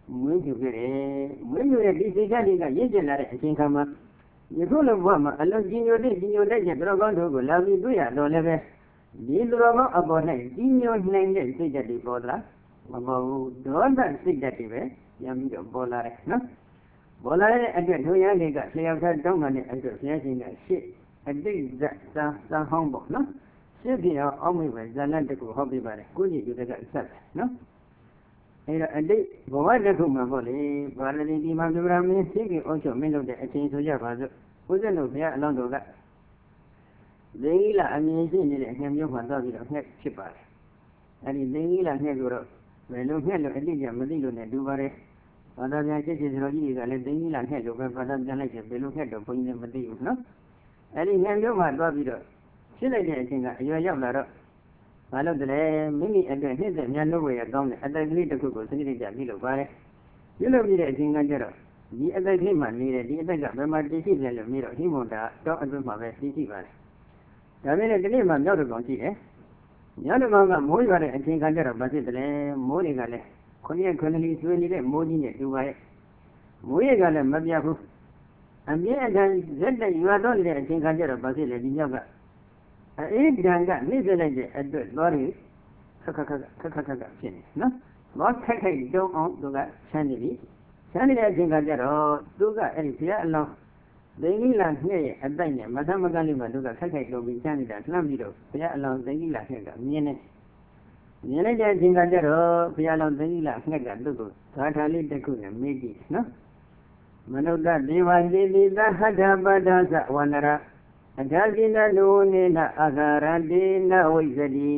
မွေးပြုခဲ့တယ်မွေးပြုတဲ့ဒီစိတ်ဓာတ်တွေကရင့်ကျက်လာတဲ့အချိန်ခါမှာယခုလိုဘဝမှာအလုံးကြီးညိုတဲ့ကြီးညိုတဲ့ကျတော်ကောင်းတို့ကိုလာပြီးတွေ့ရတော့လည်းပဲဒီသူတော်ကောင်းအပေါ်၌ကြီးညိုနိုင်တဲ့စိတ်ဓာတ်တွေပေါ်လာမပေါ်ဘူးဒေါသစိတ်ဓာတ်တွေပဲပြန်ပြီးတော့ပေါ်လာတယ်နော်ပေါ်လာတဲ့အတွက်ထိုရန်တွေကလျှောက်ထားတောင်းပန်တဲ့အတွက်ဘုရားရှင်ကရှစ်အတိတ်ဇာဟောင်းပေါ့နော်ရှစ်ပြအောင်အောက်မိပဲဇာလတ်တကူဟောပြပါတယ်ကိုကြီးယူတဲ့ကအဆက်ပဲနော်အဲ့တော့အတိတ်ဘဝတစ်ခုမှာပေါ့လေဘာလတိဒီမှာပြရမင်းရှင်းပြီးအောင်ချုပ်မင်းလုပ်တဲ့အချိန်ဆိုကြပါစို့ဦးဇင်းတို့ဘုရားအလောင်းတော်ကသင်္ကိလအမြင်ရှိနေတဲ့ငှက်မျိုးမှသွားပြီးတော့ငှက်ဖြစ်ပါတယ်အဲ့ဒီသင်္ကိလငှက်ကိုတော့ဘယ်လိုငှက်လို့အတိတ်ကမသိလို့နဲ့ဒူပါတယ်ဘာသာပြန်ချက်ချင်းစတော်ကြီးတွေကလည်းသင်္ကိလငှက်လို့ပဲဘာသာပြန်လိုက်တယ်ဘယ်လိုငှက်တော့ဘုန်းကြီးလည်းမသိဘူးနော်အဲ့ဒီငှက်မျိုးမှသွားပြီးတော့ဖြစ်လိုက်တဲ့အချိန်ကအရွယ်ရောက်လာတော့ဘာလို့တလဲမိမိအတွက်နှစ်သက်များလို့ရကောင်းတဲ့အတက်ကလေးတစ်ခုကိုစနစ်တကျပြုလုပ်ပါတယ်ပြုလုပ်ပြီးတဲ့အချိန်ကကျတော့ဒီအသက်ကြီးမှနေတဲ့ဒီအသက်ကဘယ်မှာတည်ရှိတယ်လို့မြင်တော့ဟိမုန်တာတော့အတွင်းမှာပဲတည်ရှိပါတယ်ဒါပေမဲ့ဒီနေ့မှမြောက်တကောင်ရှိတယ်မြောက်တကောင်ကမိုးရွာတဲ့အချိန်ကကျတော့ဘာဖြစ်တယ်မိုးတွေကလည်း9 လီဆွေးနေတဲ့မိုးကြီးနဲ့တူပါရဲ့မိုးရေကလည်းမပြတ်ဘူးအမြဲတမ်းဇက်တက်ရွာတော့နေတဲ့အချိန်ကကျတော့ဘာဖြစ်လဲဒီမြောက်ကအေးဒံကနှိမ့်ပြလိုက်တဲ့အတွက်သွားပြီးခက်ဖြစ်နေနော်မောခိုက်တုံးအောင်သူကဆန်းနေပြီဆန်းနေတဲ့အချိန်ကကျတော့သူကအဲ့ဒီဘုရားအလောင်းသင်္ကိလငှက်ရဲ့အတိုက်နဲ့မသမကလေးမှာသူကခက်လုပ်ပြီးဆန်းနေတာလှမ်းပြီးတော့ဘုရားအလောင်းသင်္ကိလငှက်ကမြင်လိုက်တဲ့အချိန်ကကျတော့ဘုရားအလောင်းသင်္ကိလငှက်ကသူ့ကိုဂါထာလေးတစ်ခုနဲ့မေးကြည့်နော်မနုဿဒေဝတိတိသဟထပတ္ထသဝန္နရအထာကိနလူနေနအာဃာရတိနဝိဇ္ဇတိ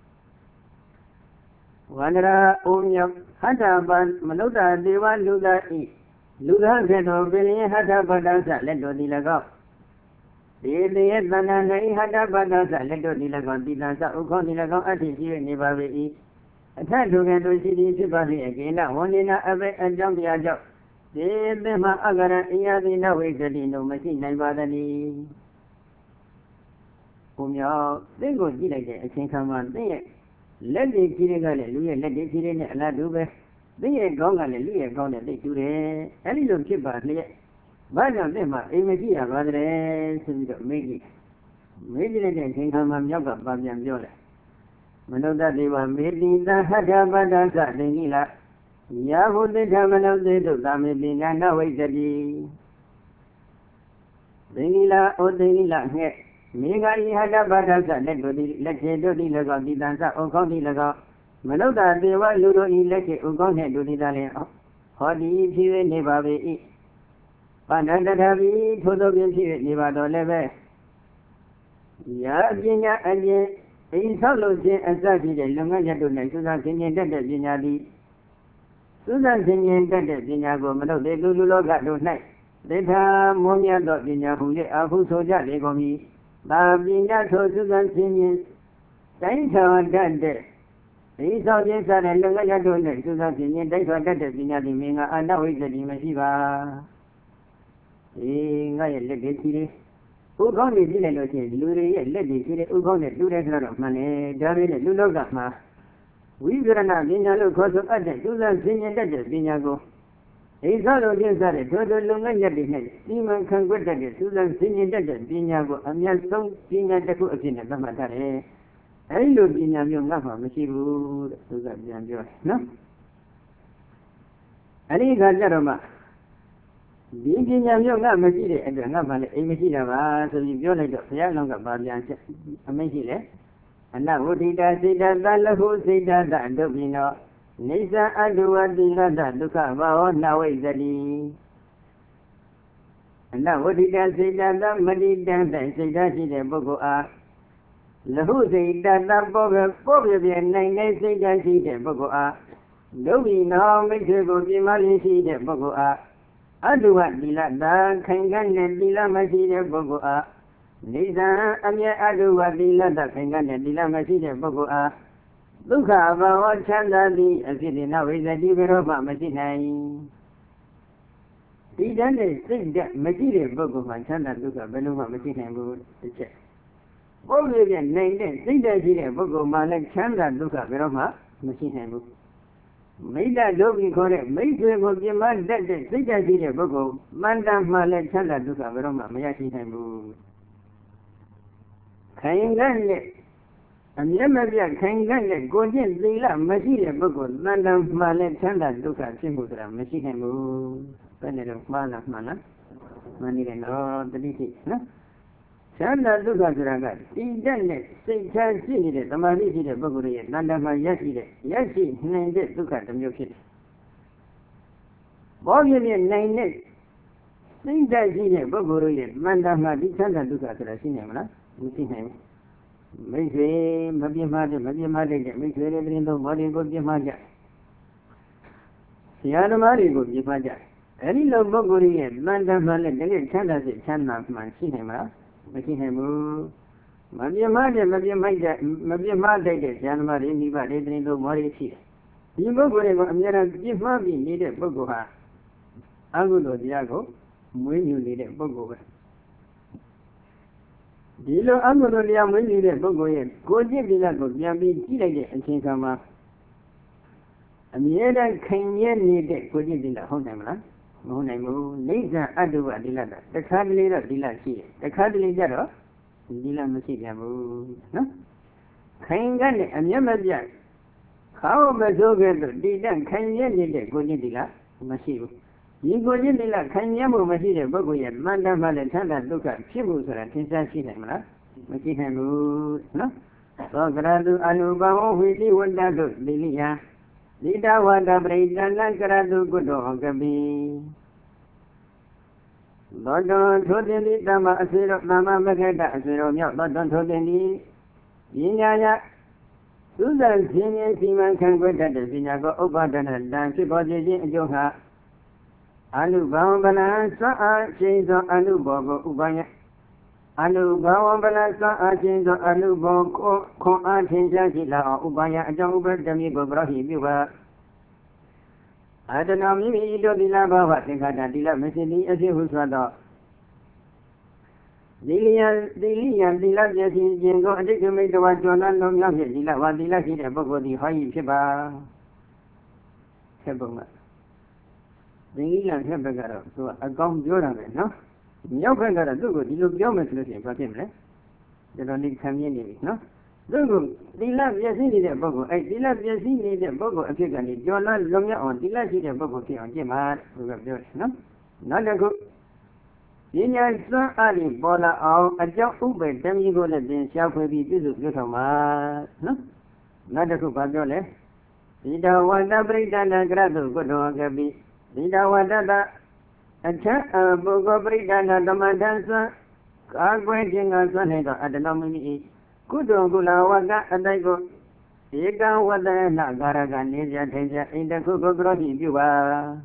ဝန္ဒရာအိုမြောက်ဟထပန်မနုဿဒေဝလူသားဤလူသားဖြစ်တော်ပင်ဟထပတ္တသလက်တော်ဒီ၎င်းဒီတည်းရဲ့တဏ္ဍာ၌ဟထပတ္တသလက်တော်ဒီ၎င်းတိတံသဥခေါဒီ၎င်းအဋ္ဌိရှိနေပါ၏အထထုကံတို့ရှိသည်ဖြစ်ပါ၏အကိနဝန္ဒီနာအဘိအကြောင်းတရားကြောင့်ဒီသင်္မာအဂရအယတိနဝိဇ္ဇတိတို့မရှိနိုင်ပါသည်ဘုံမြောက်သင်ကိုကြည့်လိုက်တဲ့အချိန်ခါမှာသင်ရဲ့လက်တွေကြီးတွေကလည်းလူရဲ့လက်တွေကြီးတွေနဲ့အလားတူပဲသင်ရဲ့ခေါင်းကလည်းလူရဲ့ခေါင်းနဲ့သိတူတယ်အဲ့ဒီလိုဖြစ်ပါလျက်ဘာကြောင့်သင်မှာအိမ်မရှိရပါသလဲဆိုပြီးတော့မေးကြည့်လိုက်တဲ့အချိန်ခါမှာမြောက်ကပါပြန်ပြောတယ်မနုဿဒေဝမေတိသဟထပတ္တသသင်္ကိလယာဟုတိထမနုသေတုသမေတိနာနဝိဇ္ဇတိသင်္ကိလဩသင်္ကိလငှက်မေဃဤဟတပတ္ထသလက်တို့သည်လက်ခြေတို့သည်၎င်းတိတံသဩခေါသည်၎င်းမနုဿဒေဝလူတို့ဤလက်ခြေဥကောင်းနှင့်တို့သည်သာလျှင်ဟောဒီဖြစ်၍နေပါ၏ပါဏတထဘိထိုသောဖြင့်ဖြစ်၍နေပါတော်လည်းပဲယာပညာအပြင်အိဆောက်လို့ခြင်းအစရှိတဲ့လုပ်ငန်းချက်တို့၌သုသာဆင်ခြင်တတ်တဲ့ပညာသည်သုသာဆင်ခြင်တတ်တဲ့ပညာကိုမနုဿေလူလောကတို့၌သေထာမွန်မြတ်သောပညာဟူ၍အာဟုဆိုကြလေကုန်မည်သာပညာထိုသုသာဆင်ခြင်တိုင်းထွာတတ်တဲ့ဒီဆောင်ခြင်းစတဲ့လုပ်ငန်းချက်တို့၌သုသာဆင်ခြင်တိုင်းထွာတတ်တဲ့ပညာသည်မင်္ဂအနဝိဇ္ဇတိမရှိပါငါရဲ့လက်တွေကြီးလေးဥကောင်းနေကြည့်လိုက်လို့ရှိရင်လူတွေရဲ့လက်တွေကြီးလေးဥကောင်းနဲ့တူတယ်ဆိုတော့မှန်တယ်ဒါပေမဲ့လူလောကမှာဝိပရဏပညာလို့ခေါ်ဆိုအပ်တဲ့သုသာဆင်ခြင်တတ်တဲ့ပညာကိုအိသောလိုကျင့်စားတဲ့ထိုလုပ်ငန်းချက်တွေနဲ့စီမံခန့်ခွဲတတ်တဲ့သုသာဆင်ခြင်တတ်တဲ့ပညာကိုအမြတ်ဆုံးပညာတစ်ခုအဖြစ်နဲ့သတ်မှတ်ထားတယ်အဲဒီလိုပညာမျိုးငါ့မှာမရှိဘူးတဲ့သူကပြန်ပြောတယ်နော်အဲဒီခါကျတော့မှဒီပညာမျိုးငါမရှိတဲ့အတွက်ငါမှလည်းအိမ်မရှိတာပါဆိုပြီးပြောလိုက်တော့ဘုရားလောင်းကပါပြန်ချက်အမိန့်ရှိတယ်အနဝဋ္ဌိတာစေတသလဟုစေတသဒုက္ခိနောနေသအတုဝတိလတ္တဒုက္ခဘာဝနဝိဇ္ဇတိအနဝဋ္ဌိတာစေတသမတိတံတိုင်စေတရှိတဲ့ပုဂ္ဂိုလ်အားလဟုစေတသပေါ်ပြနိုင်တဲ့စေတရှိတဲ့ပုဂ္ဂိုလ်အားဒုက္ခိနောမိစ္ဆေကိုပြမလေးရှိတဲ့ပုဂ္ဂိုလ်အားအတုဝတိလတ္တခိုင်ခံ့တဲ့တိလမရှိတဲ့ပုဂ္ဂိုလ်အားနေသအမြဲအတုဝတိလတ္တခိုင်ခံ့တဲ့တိလမရှိတဲ့ပုဂ္ဂိုလ်အားဒုက္ခဘာဝချမ်းသာသည်အဖြစ်ဒီနဝိဇ္ဇတိဘယ်တော့မှမရှိနိုင်ဒီတန်းနဲ့စိတ်ဓာတ်မရှိတဲ့ပုဂ္ဂိုလ်မှာချမ်းသာဒုက္ခဘယ်လိုမှမရှိနိုင်ဘူးတစ်ချက်ပုဂ္ဂိုလ်ပြနိုင်တဲ့စိတ်ဓာတ်ရှိတဲ့ပုဂ္ဂိုလ်မှာလည်းချမ်းသာဒုက္ခဘယ်တော့မှမရှိနိုင်ဘူးမိတ်တဒုက္ခိခေါ်တဲ့မိတ်ဆွေကိုပြမတတ်တဲ့စိတ်ဓာတ်ရှိတဲ့ပုဂ္ဂိုလ်မှန်တမ်းမှလည်းချမ်းသာဒုက္ခဘယ်တော့မှမရရှိနိုင်ဘူးခိုင်ခံ့တဲ့အမျက်မပြတ်ခိုင်ခံ့တဲ့ကိုကျင့်သီလမရှိတဲ့ပုဂ္ဂိုလ်မှန်တမ်းမှလည်းချမ်းသာဒုက္ခဖြစ်မှုဆိုတာမရှိနိုင်ဘူးဘယ်နဲ့တော့မှားလားမှန်နေတယ်နော်တတိရှိနော်ချမ်းသာဒုက္ခဆိုတာကတည်တတ်တဲ့စိတ်ချမ်းရှိနေတဲ့သမာဓိရှိတဲ့ပုဂ္ဂိုလ်ရဲ့တဏ္ဍာမှာရရှိနိုင်တဲ့ဒုက္ခတစ်မျိုးဖြစ်တယ်ဘောပြည့်ပြည့်နိုင်တဲ့စိတ်ဓာတ်ရှိတဲ့ပုဂ္ဂိုလ်ရဲ့တဏ္ဍာမှာဒီချမ်းသာဒုက္ခဆိုတာရှိနိုင်မလားမရှိနိုင်ဘူးမိတ်ဆွေမပြတ်မှားတဲ့မိတ်ဆွေတွေတင်းတော့ဘောတွေကိုပြတ်မှားကြဆရာသမားတွေကိုပြတ်မှားကြအဲဒီလိုပုဂ္ဂိုလ်ရဲ့တဏ္ဍာမှာလည်းတကယ်ချမ်းသာစိတ်ချမ်းသာမှရှိနိုင်မလားမရှိနိုင်ဘူးမပြတ်မှားတဲ့ဆရာသမားတွေနိဗ္ဗာန်တွေတင်းတော့ဘောတွေရှိတယ်ဒီပုဂ္ဂိုလ်တွေကိုအများအားပြတ်မှားပြီးနေတဲ့ပုဂ္ဂိုလ်ဟာအကုသိုလ်တရားကိုမွေးမြူနေတဲ့ပုဂ္ဂိုလ်ပဲဒီလိုအကုသိုလ်တရားမွေးမြူတဲ့ပုဂ္ဂိုလ်ရဲ့ကိုယ်ကျင့်သီလကိုပြန်ပြီးကြည့်လိုက်တဲ့အချိန်ခါမှာအမြဲတမ်းခိုင်မြဲနေတဲ့ကိုယ်ကျင့်သီလဟုတ်နိုင်မလားမဟုတ်နိုင်ဘူးနိစ္စအတုပသီလတခါတလေတော့သီလရှိတယ်တခါတလေကျတော့သီလမရှိပြန်ဘူးနော်ခိုင်ကအမျက်မပြတ်ခေါင်းမဆိုးခဲ့လို့တည်တံ့ခိုင်မြဲနေတဲ့ကိုယ်ကျင့်သီလမရှိဘူးဒီကိုယ်ကျင့်သီလခိုင်မြဲမှုမရှိတဲ့ပုဂ္ဂိုလ်ရဲ့မှန်တမ်းမှလည်းချမ်းသာဒုက္ခဖြစ်မှုဆိုတာသင်္ချာရှိနိုင်မလားမရှိနိုင်ဘူးနော်သောကရတုအနုဘဝဝိတိဝတ္တတုလိလိယလိတဝတ္တပရိဒဏကရတုကုတ္တောကပိသောတံထိုတင်သည်တမ္မာအစေရောတမ္မာမခေတ္တအစေရောမြောက်သောတံထိုတင်သည်ပညာယသုဇံခြင်းခြင်းစီမံခန့်ခွဲတတ်တဲ့ပညာကိုဥပ္ပါဒနာတံဖြစ်ပေါ်ခြင်းအကျိုးဟာအနုဘဝပလံသံအာခြင်းသောအနုဘောကိုဥပါယအနုဘဝပလံသံအာခြင်းသောအနုဘောကိုခွန်အားထင်ရှားရှိလာအောင်ဥပါယအကြောင်းဥပဒမီကိုပရောဟိပြုပါအတနာမိမိတို့သီလဘာဝသင်္ခါတသီလမရှိသည်အဖြစ်ဟုဆိုသောသီလယသီလပြည့်စည်ခြင်းကိုအတိတ်ကမိတ္တဝါကျော်လာလုံးမြောက်ဖြင့်သီလဝါသီလရှိတဲ့ပုဂ္ဂိုလ်သည်ဟော၏ဖြစ်ပါဆက်ပုံကသင်္ကိလထက်ဘက်ကတော့သူကအကောင်းပြောတာပဲနော်မြောက်ဘက်ကတော့သူ့ကိုဒီလိုပြောမယ်ဆိုလို့ရှိရင်ဘာဖြစ်မလဲတော်တော်လေးခံမြင်နေပြီနော်သူ့ကိုသီလပြည့်စည်နေတဲ့ပုဂ္ဂိုလ်သီလပြည့်စည်နေတဲ့ပုဂ္ဂိုလ်အဖြစ်ကနေကျော်လာလုံးမြောက်အောင်သီလရှိတဲ့ပုဂ္ဂိုလ်ဖြစ်အောင်ကျင့်ပါသူကပြောတယ်နော်နောက်တစ်ခုပညာစွမ်းအားဖြင့်ပေါ်လာအောင်အကြောင်းဥပ္ပေတမီကိုလည်းသင်ရှားဖွေပြီးပြည့်စုံပြုထောင်ပါနော်နောက်တစ်ခုဘာပြောလဲသီတဝတ္တပရိဒဏကရတုကုတ္တောကပိသီတဝတ္တအထပုဂ္ဂိုလ်ပရိဒဏသမထံစွမ်းကာကွယ်ခြင်းကစွမ်းနေသောအတ္တနောမိမိကုသိုလ်ကုလဝကအတိုက်ကိုဧကဝတ္တနာကာရကနေပြထိုင်ပြအိန္ဒခုကိုကရောတိပြုပါ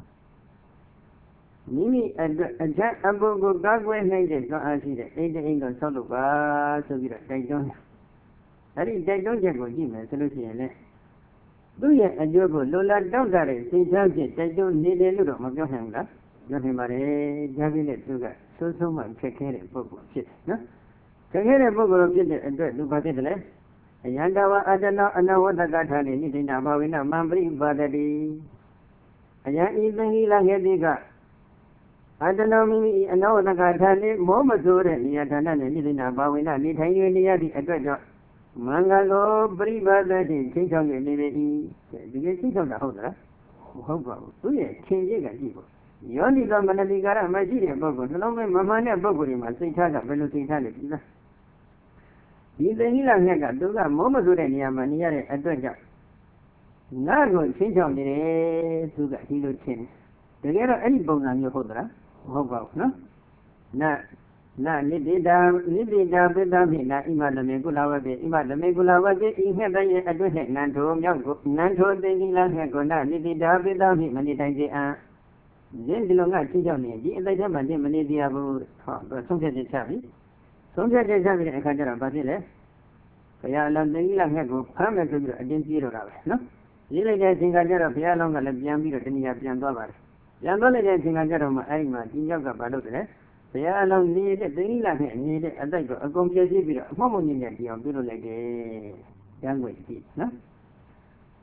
မိမိအတွက်အထက်အပုဂ္ဂိုလ်ကာကွယ်နိုင်တဲ့စွမ်းအားရှိတဲ့အိန္ဒိကိုဆောက်လုပ်ပါဆိုပြီးတော့တိုက်တွန်းတယ်အဲ့ဒီတိုက်တွန်းချက်ကိုကြည့်မယ်ဆိုလို့ရှိရင်လည်းသူ့ရဲ့အကျိုးကိုလိုလားတောင့်တတဲ့စိတ်ထားဖြင့်တိုက်တွန်းနေတယ်လို့တော့မပြောနိုင်ဘူးလားပြောနိုင်ပါတယ်ဒါပြည့်နဲ့သူကစိုးစိုးမှဖြတ်ခဲတဲ့ပုဂ္ဂိုလ်ဖြစ်တယ်နော်ဖြတ်ခဲတဲ့ပုဂ္ဂိုလ်ဖြစ်တဲ့အတွက်သူဘာဖြစ်တယ်လဲအယံတဝအတ္တနောအနဝတ္တကထာနိနိဒိနာဘာဝိနမံပရိပါဒတိအယံဤသင်္ကိလငယ်တိကအတ္တနောမိမိအနဝတ္တကထာနိမောမဆိုးတဲ့နေရာဌာနနဲ့နိဒိနာဘာဝိနနေထိုင်၍နေရသည့်အတွက်ကြောင့်မင်္ဂလောပရိပါဒတိချင်းချောင်းနေနေ၏ဒီလိုချင်းချောင်းတာဟုတ်လားမဟုတ်ပါဘူးသူရဲ့ချင်းရစ်ကကြည့်ပါယောနိသောမနတိကာရမရှိတဲ့ပုဂ္ဂိုလ်နှလုံးသွင်းမမှန်တဲ့ပုဂ္ဂိုလ်တွေမှာစိတ်ထားကဘယ်လိုစိတ်ထားလဲဒီလားဒီသင်္ကိလငှက်ကသူကမောမဆိုးတဲ့နေရာမှာနေရတဲ့အတွက်ကြောင့်ငါ့ကိုချင်းချောင်းနေတယ်သူကဒီလိုချင်းတကယ်တော့အဲ့ဒီပုံစံမျိုးဟုတ်သလားမဟုတ်ပါဘူးနော်နာနိတိတာပိတ္တမိနာဣမလမေကုလဝကေဣမလမေကုလဝကေဤငှက်တဲ့ရဲ့အတွင်းနဲ့နန္ထိုမြောက်ကိုနန္ထိုသင်္ကိလငှက်ကိုနာနိတိတာပိတ္တမိမနေတိုင်းစေအံဒီလိုငါချင်းချောင်းနေဒီအတိုက်ထဲမှာနေမနေသေးဘူးဟောဆုံးဖြတ်ချက်ချပြီဆုံးဖြတ်ချက်ချပြီးတဲ့အခါကျတော့ဘာဖြစ်လဲဘုရားအလောင်းသင်္ကိလငှက်ကိုဖမ်းမယ်ဆိုပြီးတော့အတင်းကြီးတော့တာပဲနော်ရေးလိုက်တဲ့အချိန်ကကျတော့ဘုရားအလောင်းကလည်းပြန်ပြီးတော့တဏှာပြန်သွားပါတယ်ပြန်သွားလိုက်တဲ့အချိန်ကကျတော့မှအဲ့ဒီမှာဒီယောက်ကဘာလုပ်တယ်ဘုရားအလောင်းနေတဲ့သင်္ကိလငှက်နေတဲ့အတိုက်ကိုအကုန်ပြည့်စည်ပြီးတော့အမှတ်မမြင်တဲ့တရားပြုလုပ်လိုက်တယ်ကျမ်းွယ်ကြည့်နော်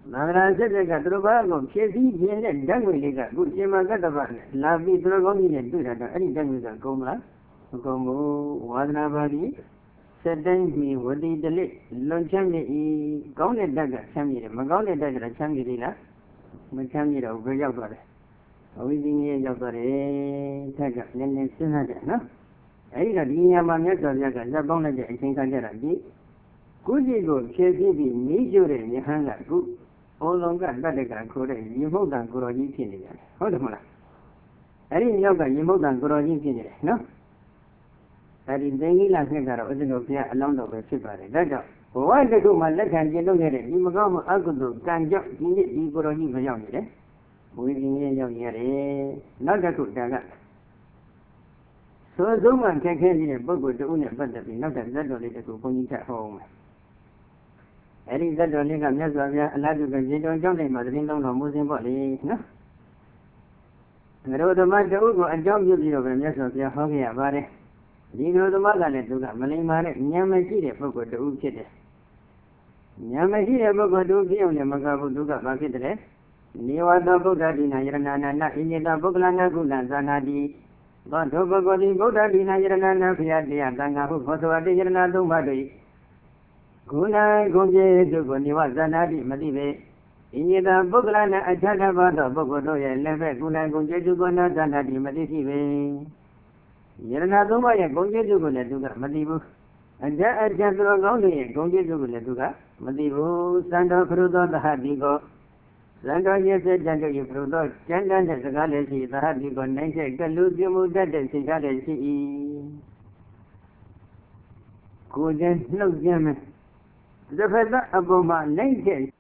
Nagara said that Drobago, Chesi, and Dangwilika, good Jima Gatavan, Lavi Dragoni and do that, any Dangwilika, Goma, Gomu, Wadnabadi, said then me, what did the late, Lonchami, Gaunet Dagger, Chammy, Magaunet Dagger, Chamila, Machamira, Gayabara. Weaving a Yabare, Taga, and Sinada, no? I got Yamanet of Yaga, Zabona, I think I get a deep. Good ego, Chesi, major in the hangar, good. All longer, Gadaga, Kore, you hold on Goroji Pinion. Hold on. I didn't know that you hold on Goroji Pinion, no? I didn't think I think that I wasn't okay along the Sipari. That's all. Why the two my left hand, you don't get it. You will go, I'll go, can't jump, you need to go on even young, eh? Weaving in young here, not a good dagger. So, someone can carry a book with the owner, but not that only to go at home. I think that only comes as a lot of the don't but they don't know moving body, no? The road of my dog and jump you over and yes of your hobby about it. You know the mother let to come, Malay Mare, Yamaki, for good to Uchit. Yamaki, about to be on the Magabu Duga Bucket. You are the Buddha in Ayana, in the Buglana Gulan Zanadi. But Obagodi Buddha in Ayana, Piadia, Danga, who was a Diana Dumadi. Guna Gunje, Guniwa Zanadi, Madive. In the Buglana, I tell about the Bogodo, and never Guna Gunje, Guna Zanadi, Madive. Yerna Duma, Gunje, Guna, Madibu. And there are General only, Gunje, Guna, Madibu, Santa Crudo, the Hadigo. Santa yes, General Crudo, General as the Galaxy, the Hadigo, Nancy, Galuzimu, that is the Galaxy. Couldn't look German. The feather above my naked.